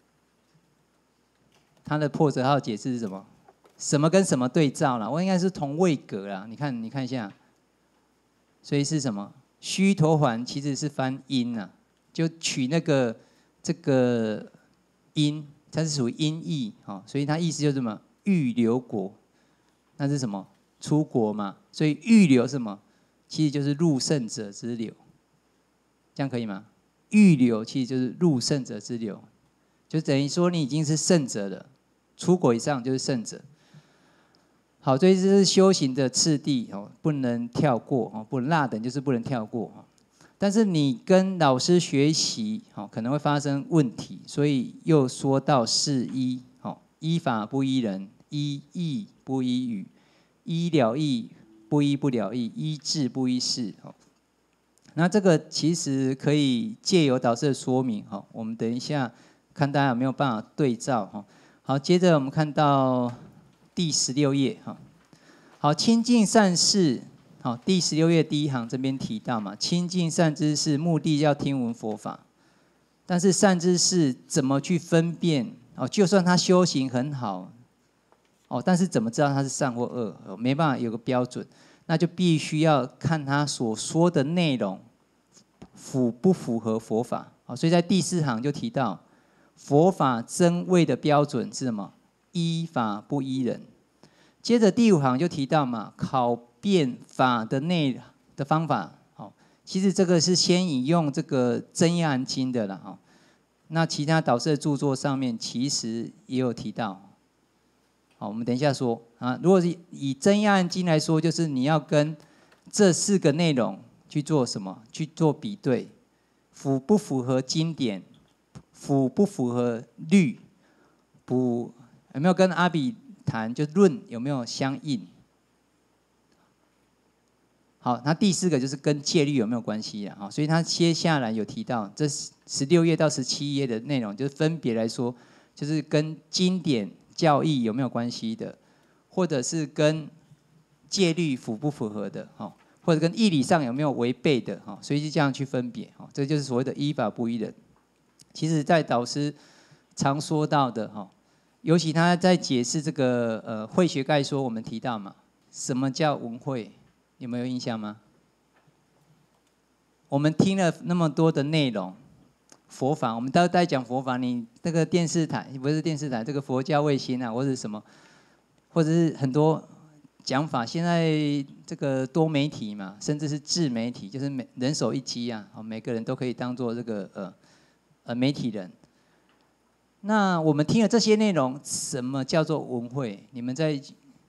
它的破折号解释是什么？什么跟什么对照啦？我应该是同位格啦。你看，你看一下，所以是什么？须陀洹其实是翻音啊，就取那个这个音，它是属于音译哦，所以它意思就是什么？预流国，那是什么？出国嘛，所以预流是什么？其实就是入圣者之流，这样可以吗？预流其实就是入圣者之流，就等于说你已经是圣者了，出国以上就是圣者。好，所以这是修行的次第哦，不能跳过哦，不能落等就是不能跳过哦。但是你跟老师学习哦，可能会发生问题，所以又说到是依哦，依法不依人，依义不依语，依了义不依不了义，依智不依事哦。那这个其实可以借由导师的说明哈，我们等一下看大家有没有办法对照哈。好，接着我们看到第十六页哈。好，亲近善事，好，第十六页第一行这边提到嘛，亲近善知识，目的要听闻佛法。但是善知识怎么去分辨？哦，就算他修行很好，哦，但是怎么知道他是善或恶？没办法有个标准。那就必须要看他所说的内容符不符合佛法。所以在第四行就提到，佛法真伪的标准是什么？依法不依人。接着第五行就提到嘛，考辨法的内的方法。其实这个是先引用这个《真言含经》的啦。那其他导师的著作上面其实也有提到。好，我们等一下说啊。如果是以《真言含经》来说，就是你要跟这四个内容去做什么？去做比对，符不符合经典？符不符合律？不有没有跟阿比谈？就论有没有相应？好，那第四个就是跟戒律有没有关系啊？所以他接下来有提到这十六页到十七页的内容，就是分别来说，就是跟经典教义有没有关系的，或者是跟戒律符不符合的，或者跟义理上有没有违背的，所以就这样去分别，这就是所谓的依法不依人。其实，在导师常说到的，尤其他在解释这个呃慧学概说，我们提到嘛，什么叫文慧？有没有印象吗？我们听了那么多的内容，佛法，我们都在讲佛法。你这个电视台不是电视台，这个佛教卫星啊，或者什么，或者是很多讲法。现在这个多媒体嘛，甚至是自媒体，就是每人手一机啊，每个人都可以当做这个呃呃媒体人。那我们听了这些内容，什么叫做文慧？你们在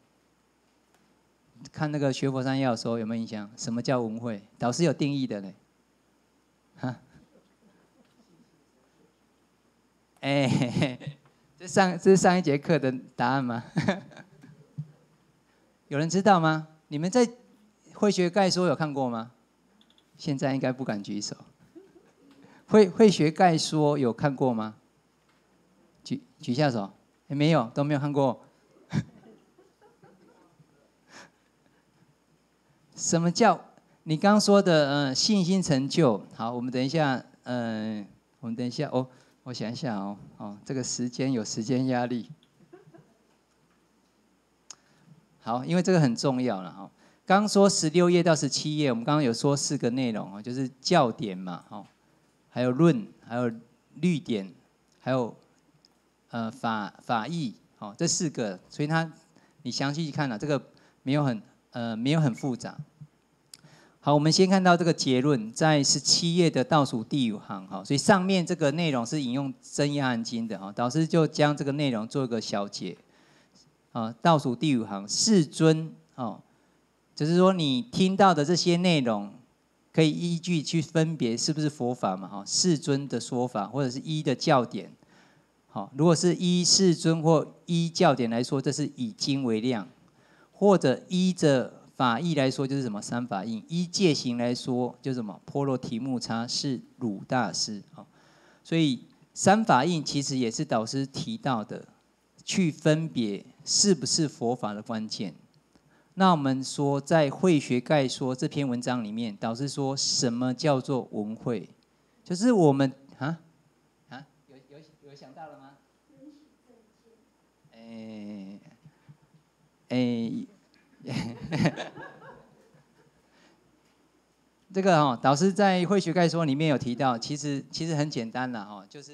看那个学佛三要的时候有没有印象？什么叫文慧？导师有定义的嘞。哈，哎、欸，这上这是上一节课的答案吗？有人知道吗？你们在慧学概说有看过吗？现在应该不敢举手。慧慧学概说有看过吗？举举下手。欸、没有，都没有看过。什么叫你刚说的呃信心成就？好，我们等一下，嗯、呃，我们等一下哦，我想一下哦，哦，这个时间有时间压力。好，因为这个很重要了哈。刚说十六页到十七页，我们刚刚有说四个内容哦，就是教典嘛，哦，还有论，还有律典，还有呃法法义，哦，这四个，所以它你详细看了，这个没有很呃没有很复杂。好，我们先看到这个结论，在十七页的倒数第五行哈，所以上面这个内容是引用《真言含经》的哈，导师就将这个内容做一个小结。啊，倒数第五行，世尊哦，就是说你听到的这些内容，可以依据去分别是不是佛法嘛？哈，世尊的说法，或者是依的教典。好，如果是依世尊或依教典来说，这是以经为量；或者依着法义来说，就是什么三法印；依戒行来说，就是什么波罗提木叉是鲁大师。哦，所以三法印其实也是导师提到的，去分别是不是佛法的关键。 那我们说在《慧学概说》这篇文章里面，导师说什么叫做文慧？就是我们啊啊，有有有想到了吗？哎哎，这个哦，导师在《慧学概说》里面有提到，其实其实很简单啦，哈，就是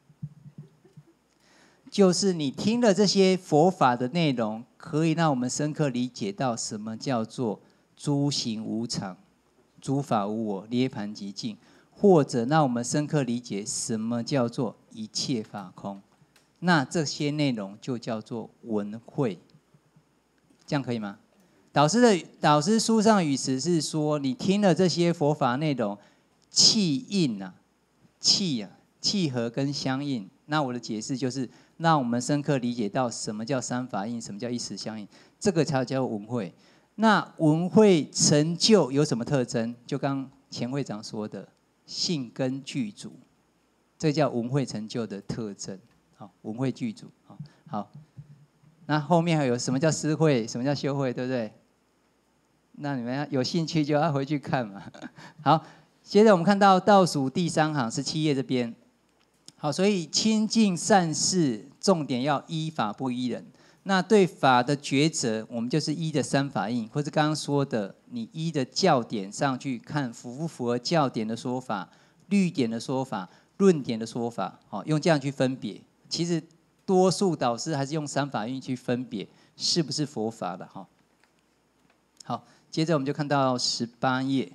就是你听了这些佛法的内容，可以让我们深刻理解到什么叫做诸行无常、诸法无我、涅槃极境，或者让我们深刻理解什么叫做一切法空。那这些内容就叫做文慧，这样可以吗？导师的导师书上语词是说，你听了这些佛法内容，契应啊，契啊，契合跟相应。那我的解释就是，让我们深刻理解到什么叫三法印，什么叫一时相应，这个才叫文慧。那文慧成就有什么特征？就刚前会长说的，性根具足，这叫文慧成就的特征。好，文慧具足。好，好。那后面还有什么叫思慧，什么叫修慧，对不对？那你们有兴趣就要回去看嘛。好，接着我们看到倒数第三行是七页这边。好，所以亲近善事，重点要依法不依人。那对法的抉择，我们就是依的三法印，或是刚刚说的，你依的教典上去看符不符合教典的说法、律典的说法、论点的说法，好，用这样去分别。其实多数导师还是用三法印去分别是不是佛法的哈。好，接着我们就看到十八页。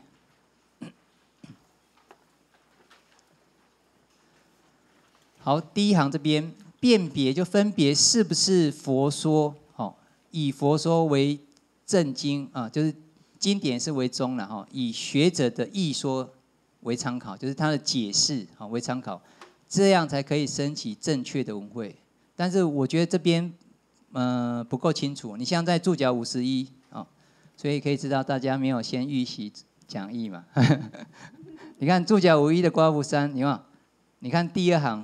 好，第一行这边辨别就分别是不是佛说，哦，以佛说为正经啊，就是经典是为宗了哈，以学者的义说为参考，就是他的解释啊为参考，这样才可以升起正确的文慧。但是我觉得这边呃不够清楚，你像在注脚五十一啊，所以可以知道大家没有先预习讲义嘛。你看注脚五一的刮胡三，你看，你看第二行。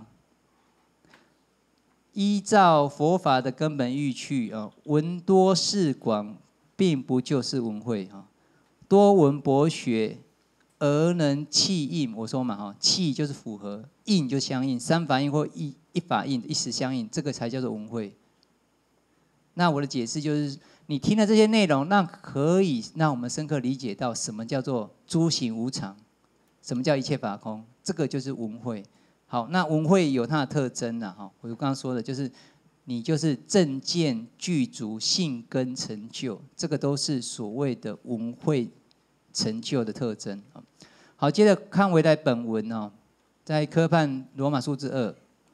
依照佛法的根本欲去啊，闻多识广，并不就是文慧啊。多闻博学，而能契应。我说嘛哈，契就是符合，应就相应，三法印或一一法印，一时相应，这个才叫做文慧。那我的解释就是，你听了这些内容，那可以让我们深刻理解到什么叫做诸行无常，什么叫一切法空，这个就是文慧。好，那文慧有它的特征啦，哈，我刚刚说的就是，你就是正见具足，性根成就，这个都是所谓的文慧成就的特征。好，接着看回来本文哦，在科判罗马数字二，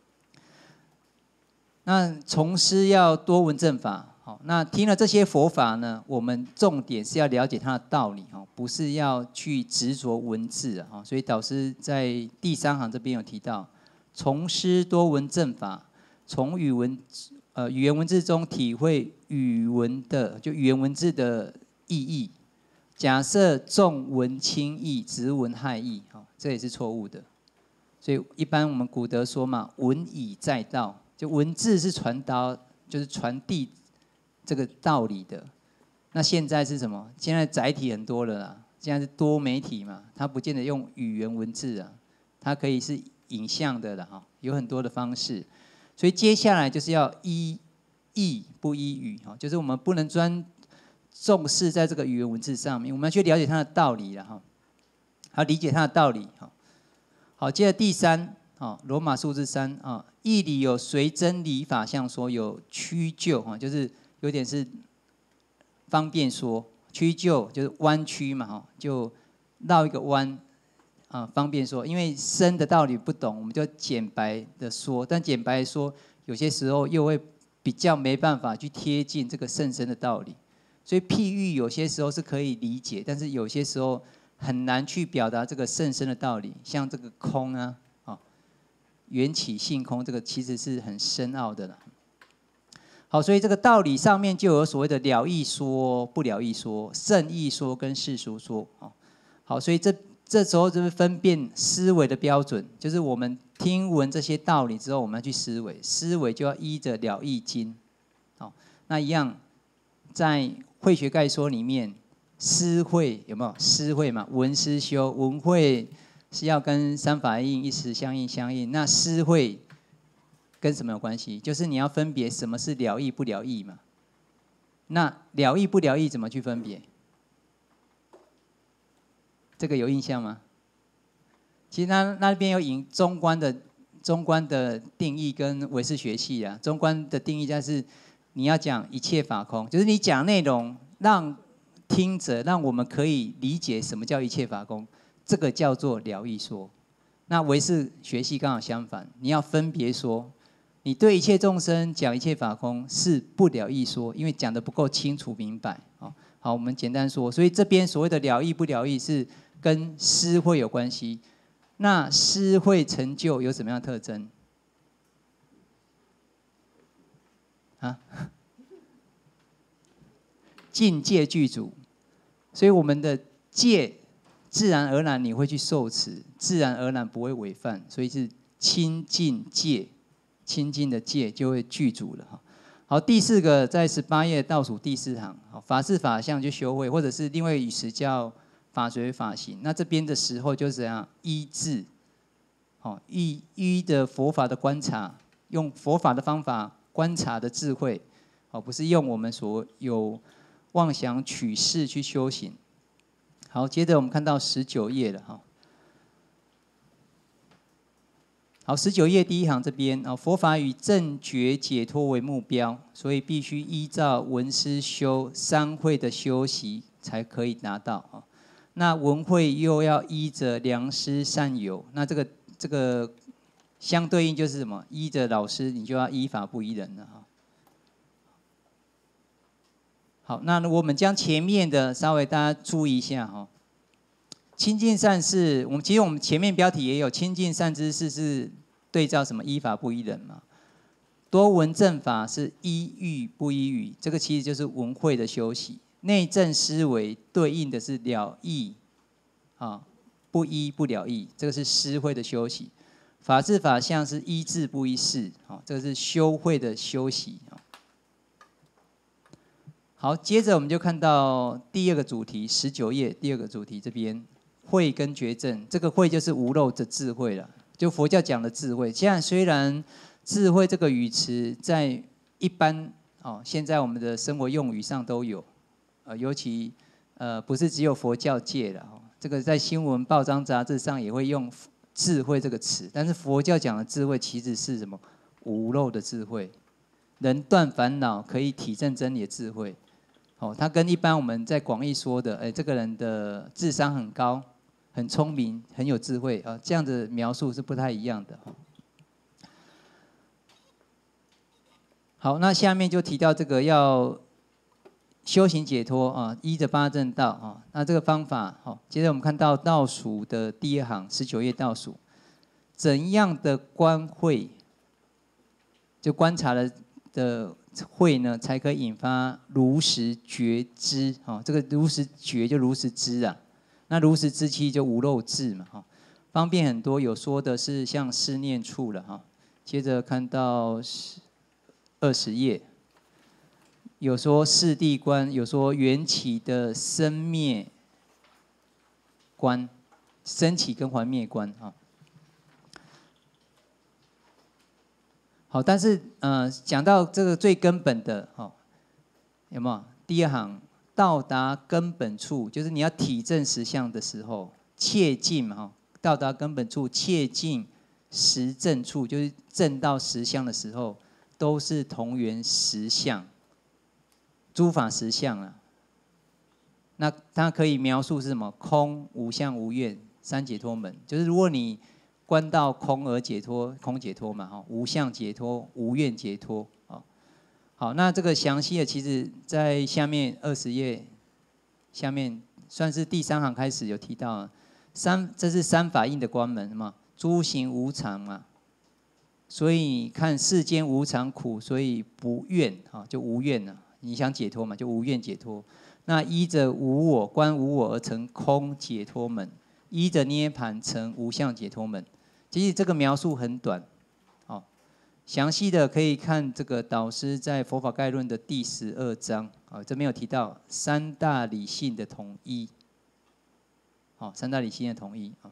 那从师要多闻正法。好，那听了这些佛法呢，我们重点是要了解它的道理哈，不是要去执着文字啊。所以导师在第三行这边有提到，从师多闻正法，从语文呃语言文字中体会语文的就语言文字的意义。假设重文轻义，直文害义，哈，这也是错误的。所以一般我们古德说嘛，文以载道，就文字是传导，就是传递这个道理的。那现在是什么？现在载体很多了啦，现在是多媒体嘛，它不见得用语言文字啊，它可以是影像的啦，哈，有很多的方式。所以接下来就是要依义不依语，哈，就是我们不能专重视在这个语言文字上面，我们要去了解它的道理了哈，好理解它的道理哈。好，接着第三，啊，罗马数字三啊，义理有随真理法相说，有屈就哈，就是有点是方便说，屈就就是弯曲嘛哈，就绕一个弯啊，方便说。因为深的道理不懂，我们就简白的说，但简白的说，有些时候又会比较没办法去贴近这个甚深的道理。所以譬喻有些时候是可以理解，但是有些时候很难去表达这个甚深的道理。像这个空啊，啊，缘起性空，这个其实是很深奥的啦。好，所以这个道理上面就有所谓的了义说、不了义说、圣义说跟世俗说。好，所以这这时候就是分辨思维的标准，就是我们听闻这些道理之后，我们要去思维，思维就要依着了义经。好，那一样。在慧学概说里面，思慧有没有？思慧嘛，闻思修，闻慧是要跟三法印一时相应相应。那思慧跟什么有关系？就是你要分别什么是了义不了义嘛。那了义不了义怎么去分别？这个有印象吗？其实他那边有引中观的中观的定义跟唯识学系啊。中观的定义就是你要讲一切法空，就是你讲内容让听者让我们可以理解什么叫一切法空，这个叫做了义说。那唯识学系刚好相反，你要分别说。你对一切众生讲一切法空是不了义说，因为讲得不够清楚明白。好，我们简单说，所以这边所谓的了义不了义是跟思慧有关系。那思慧成就有什么样的特征？啊，境界具足，所以我们的戒自然而然你会去受持，自然而然不会违犯，所以是清净戒。清净的戒就会具足了哈。好，第四个在十八页倒数第四行，法事法相就修慧，或者是另外语词叫法随法行。那这边的时候就是怎样依智，好依依的佛法的观察，用佛法的方法观察的智慧，好不是用我们所有妄想取势去修行。好，接着我们看到十九页了哈。好，十九页第一行这边啊，佛法以正觉解脱为目标，所以必须依照闻思修三慧的修习才可以达到啊。那闻慧又要依着良师善友，那这个这个相对应就是什么？依着老师，你就要依法不依人了哈。好，那我们将前面的稍微大家注意一下哈。清净善事，我们其实我们前面标题也有清净善知识是对照什么依法不依人嘛。多闻正法是依语不依语，这个其实就是闻慧的修习。内证思维对应的是了义，啊，不依不了义，这个是思慧的修习。法事法相是依智不依事，啊，这个是修慧的修习。好，接着我们就看到第二个主题，十九页第二个主题这边。慧跟觉证，这个慧就是无漏的智慧了，就佛教讲的智慧。现在虽然智慧这个语词在一般哦，现在我们的生活用语上都有，呃，尤其呃不是只有佛教界了哦，这个在新闻、报章、杂志上也会用智慧这个词。但是佛教讲的智慧其实是什么？无漏的智慧，能断烦恼、可以体证真理的智慧。哦，它跟一般我们在广义说的，哎，这个人的智商很高。很聪明，很有智慧啊，这样的描述是不太一样的。好，那下面就提到这个要修行解脱啊，依着八正道啊。那这个方法，好，接着我们看到倒数的第一行，十九页倒数，怎样的观慧，就观察了的慧呢，才可以引发如实觉知啊？这个如实觉就如实知啊。那如实知期就无漏智嘛，哈，方便很多。有说的是像思念处了哈，接着看到二十页，有说四谛观，有说缘起的生灭观，生起跟还灭观哈。好，但是呃，讲到这个最根本的哈，有没有？第一行。到达根本处，就是你要体证实相的时候，切近嘛，到达根本处，切近实证处，就是证到实相的时候，都是同源实相，诸法实相啊。那它可以描述是什么？空、无相、无愿三解脱门，就是如果你观到空而解脱，空解脱嘛，哈，无相解脱，无愿解脱，啊。好，那这个详细的，其实在下面二十页下面，算是第三行开始有提到三，这是三法印的关门嘛，诸行无常嘛，所以你看世间无常苦，所以不愿啊，就无愿了。你想解脱嘛，就无愿解脱。那依着无我观无我而成空解脱门，依着涅盘成无相解脱门。其实这个描述很短。详细的可以看这个导师在《佛法概论》的第十二章， 哦，这边有提到三大理性的统一，好，三大理性的统一啊。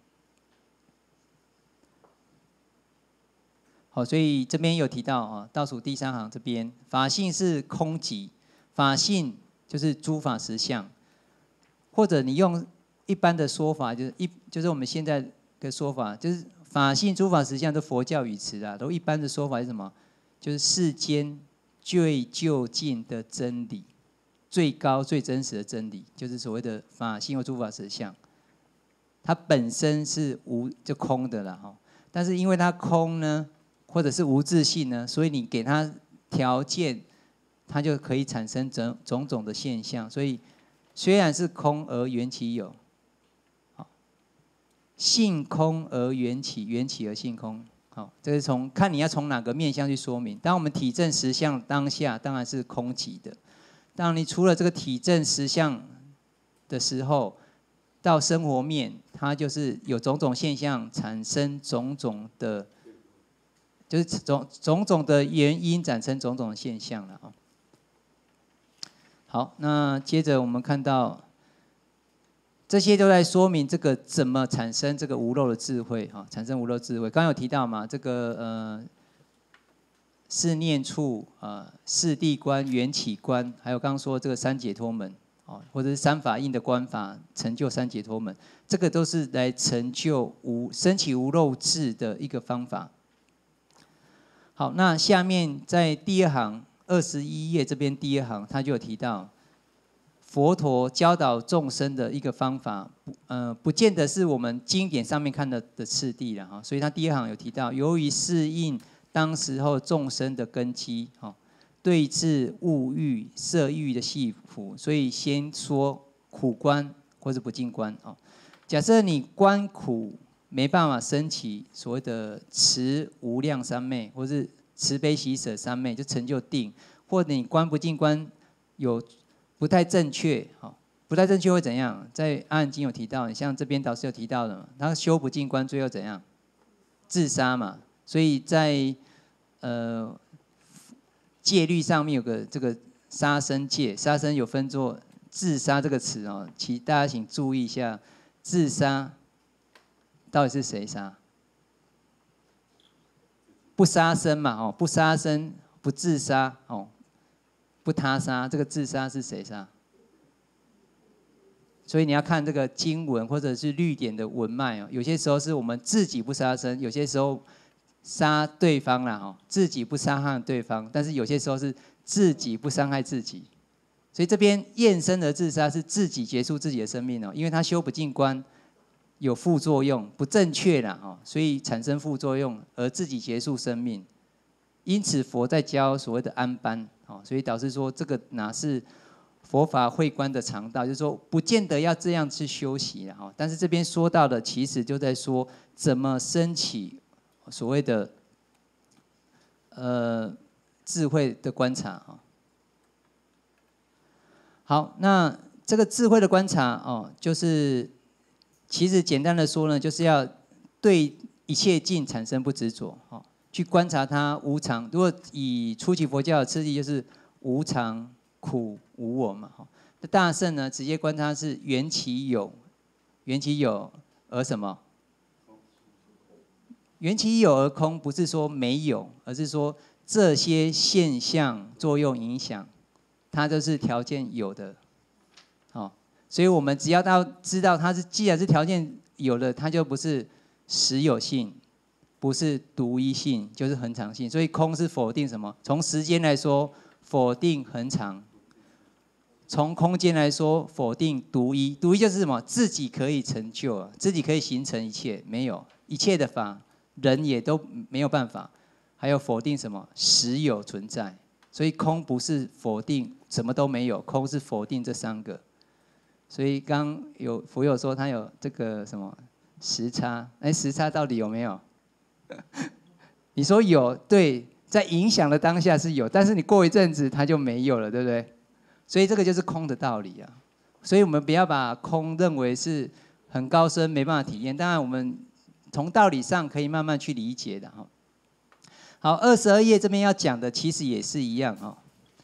好，所以这边有提到啊，倒数第三行这边，法性是空寂，法性就是诸法实相，或者你用一般的说法，就是一就是我们现在的说法，就是法性诸法实相都佛教语词啊，都一般的说法是什么？就是世间最究竟的真理，最高最真实的真理，就是所谓的法性或诸法实相。它本身是无就空的了哈，但是因为它空呢，或者是无自性呢，所以你给它条件，它就可以产生种种种的现象。所以虽然是空而缘起有，性空而缘起，缘起而性空。好，这是从看你要从哪个面向去说明。当我们体证实相当下，当然是空寂的。当你除了这个体证实相的时候，到生活面，它就是有种种现象产生种种的，就是种种种的原因产生种种的现象了啊。好，那接着我们看到，这些都在说明这个怎么产生这个无漏的智慧哈，产生无漏智慧。刚刚有提到嘛，这个呃四念处、呃四谛观、缘起观，还有刚刚说这个三解脱门。或者是三法印的观法，成就三解脱门，这个都是来成就无升起无漏智的一个方法。好，那下面在第二行二十一页这边第二行，他就有提到佛陀教导众生的一个方法，呃，不见得是我们经典上面看的的次第了哈。所以他第二行有提到，由于适应当时候众生的根基，哈。对治物欲、色欲的系谱，所以先说苦观或是不净观哦。假设你观苦没办法升起所谓的慈无量三昧，或是慈悲喜舍三昧，就成就定；或者你观不净观有不太正确，好，不太正确会怎样？在《阿含经》有提到，你像这边导师有提到的，他修不净观，最后怎样？自杀嘛。所以在呃。戒律上面有个这个杀生戒，杀生有分作自杀这个词哦，请大家请注意一下，自杀到底是谁杀？不杀生嘛，哦，不杀生，不自杀，哦，不他杀，这个自杀是谁杀？所以你要看这个经文或者是律典的文脉哦，有些时候是我们自己不杀生，有些时候。杀对方啦，哦，自己不伤害对方，但是有些时候是自己不伤害自己，所以这边厌生而自杀是自己结束自己的生命哦，因为他修不净观，有副作用，不正确啦，哦，所以产生副作用而自己结束生命，因此佛在教所谓的安般，哦，所以导致说这个哪是佛法慧观的常道，就是说不见得要这样去修习啦，哦，但是这边说到的其实就在说怎么升起。所谓的呃智慧的观察啊，好，那这个智慧的观察哦，就是其实简单的说呢，就是要对一切境产生不执着，哦，去观察它无常。如果以初期佛教的次第，就是无常、苦、无我嘛，哈。那大乘呢，直接观察是缘起有，缘起有而什么？缘起有而空，不是说没有，而是说这些现象作用影响，它都是条件有的，好，所以我们只要到知道它是，既然是条件有的，它就不是实有性，不是独一性，就是恒常性。所以空是否定什么？从时间来说，否定恒常；从空间来说，否定独一。独一就是什么？自己可以成就，自己可以形成一切，没有一切的法。人也都没有办法，还有否定什么实有存在，所以空不是否定什么都没有，空是否定这三个。所以刚有佛友说他有这个什么时差，哎，时差到底有没有？你说有，对，在影响的当下是有，但是你过一阵子它就没有了，对不对？所以这个就是空的道理啊。所以我们不要把空认为是很高深，没办法体验。当然我们。从道理上可以慢慢去理解的哈。好，二十二页这边要讲的其实也是一样哈。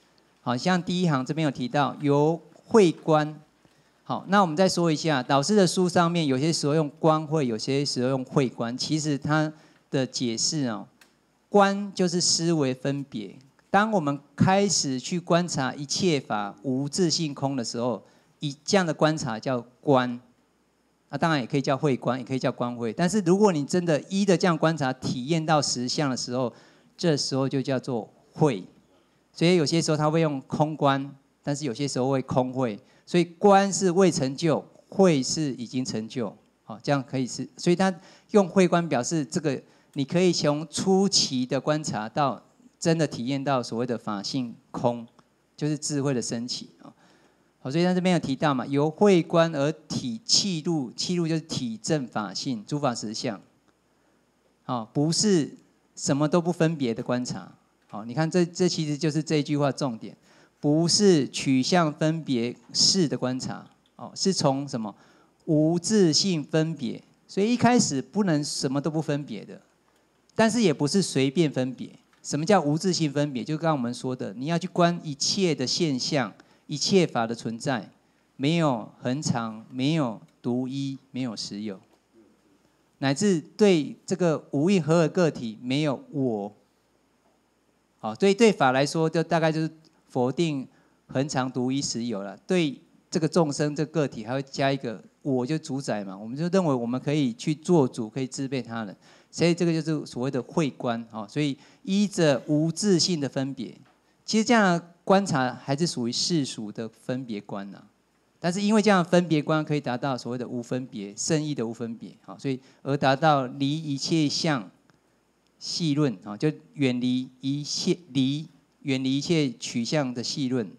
好像第一行这边有提到由会观。好，那我们再说一下，导师的书上面有些时候用观会，有些时候用会观。其实它的解释哦，观就是思维分别。当我们开始去观察一切法无自性空的时候，以这样的观察叫观。啊，当然也可以叫会观，也可以叫观会。但是如果你真的依的这样观察，体验到实相的时候，这时候就叫做会。所以有些时候他会用空观，但是有些时候会空会。所以观是未成就，会是已经成就。好，这样可以是。所以他用会观表示这个，你可以从初期的观察到真的体验到所谓的法性空，就是智慧的升起啊。好，所以他这边有提到嘛，由会观而体契入，契入就是体证法性，诸法实相。好，不是什么都不分别的观察。好，你看这这其实就是这句话重点，不是取向分别事的观察，哦，是从什么无自性分别，所以一开始不能什么都不分别的，但是也不是随便分别。什么叫无自性分别？就刚刚我们说的，你要去观一切的现象。一切法的存在，没有恒常，没有独一，没有实有，乃至对这个无一合而个体没有我。好，对对法来说，就大概就是否定恒常、独一、实有了。对这个众生这个个体，还会加一个我，就主宰嘛。我们就认为我们可以去做主，可以支配他人，所以这个就是所谓的会观。好，所以依着无自性的分别，其实这样的观察还是属于世俗的分别观呐、啊，但是因为这样的分别观可以达到所谓的无分别、圣义的无分别，好，所以而达到离一切相细论啊，就远离一切离远离一切取向的细论。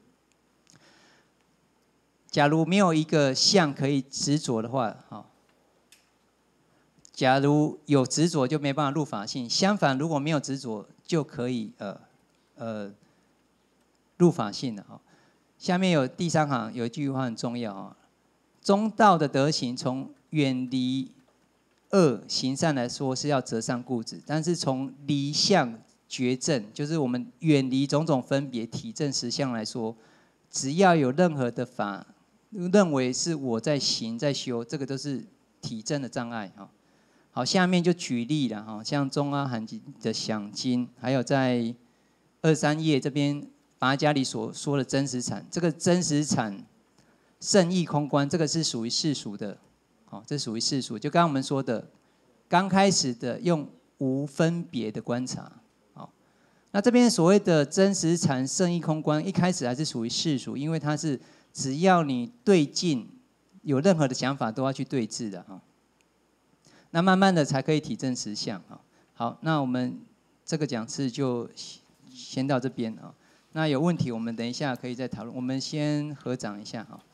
假如没有一个相可以执着的话，好，假如有执着就没办法入法性，相反如果没有执着就可以呃呃。入法性的哈，下面有第三行有一句话很重要啊，中道的德行从远离恶行善来说是要择善固执，但是从离相觉正，就是我们远离种种分别体证实相来说，只要有任何的法认为是我在行在修，这个都是体证的障碍哈。好，下面就举例了哈，像中阿含的想经，还有在二三页这边。拔家里所说的真实产，这个真实产圣义空观，这个是属于世俗的，好，这属于世俗。就刚刚我们说的，刚开始的用无分别的观察，好，那这边所谓的真实产圣义空观，一开始还是属于世俗，因为它是只要你对境有任何的想法，都要去对治的哈。那慢慢的才可以体证实相哈。好，那我们这个讲次就先到这边啊。那有问题，我们等一下可以再讨论。我们先合掌一下哈。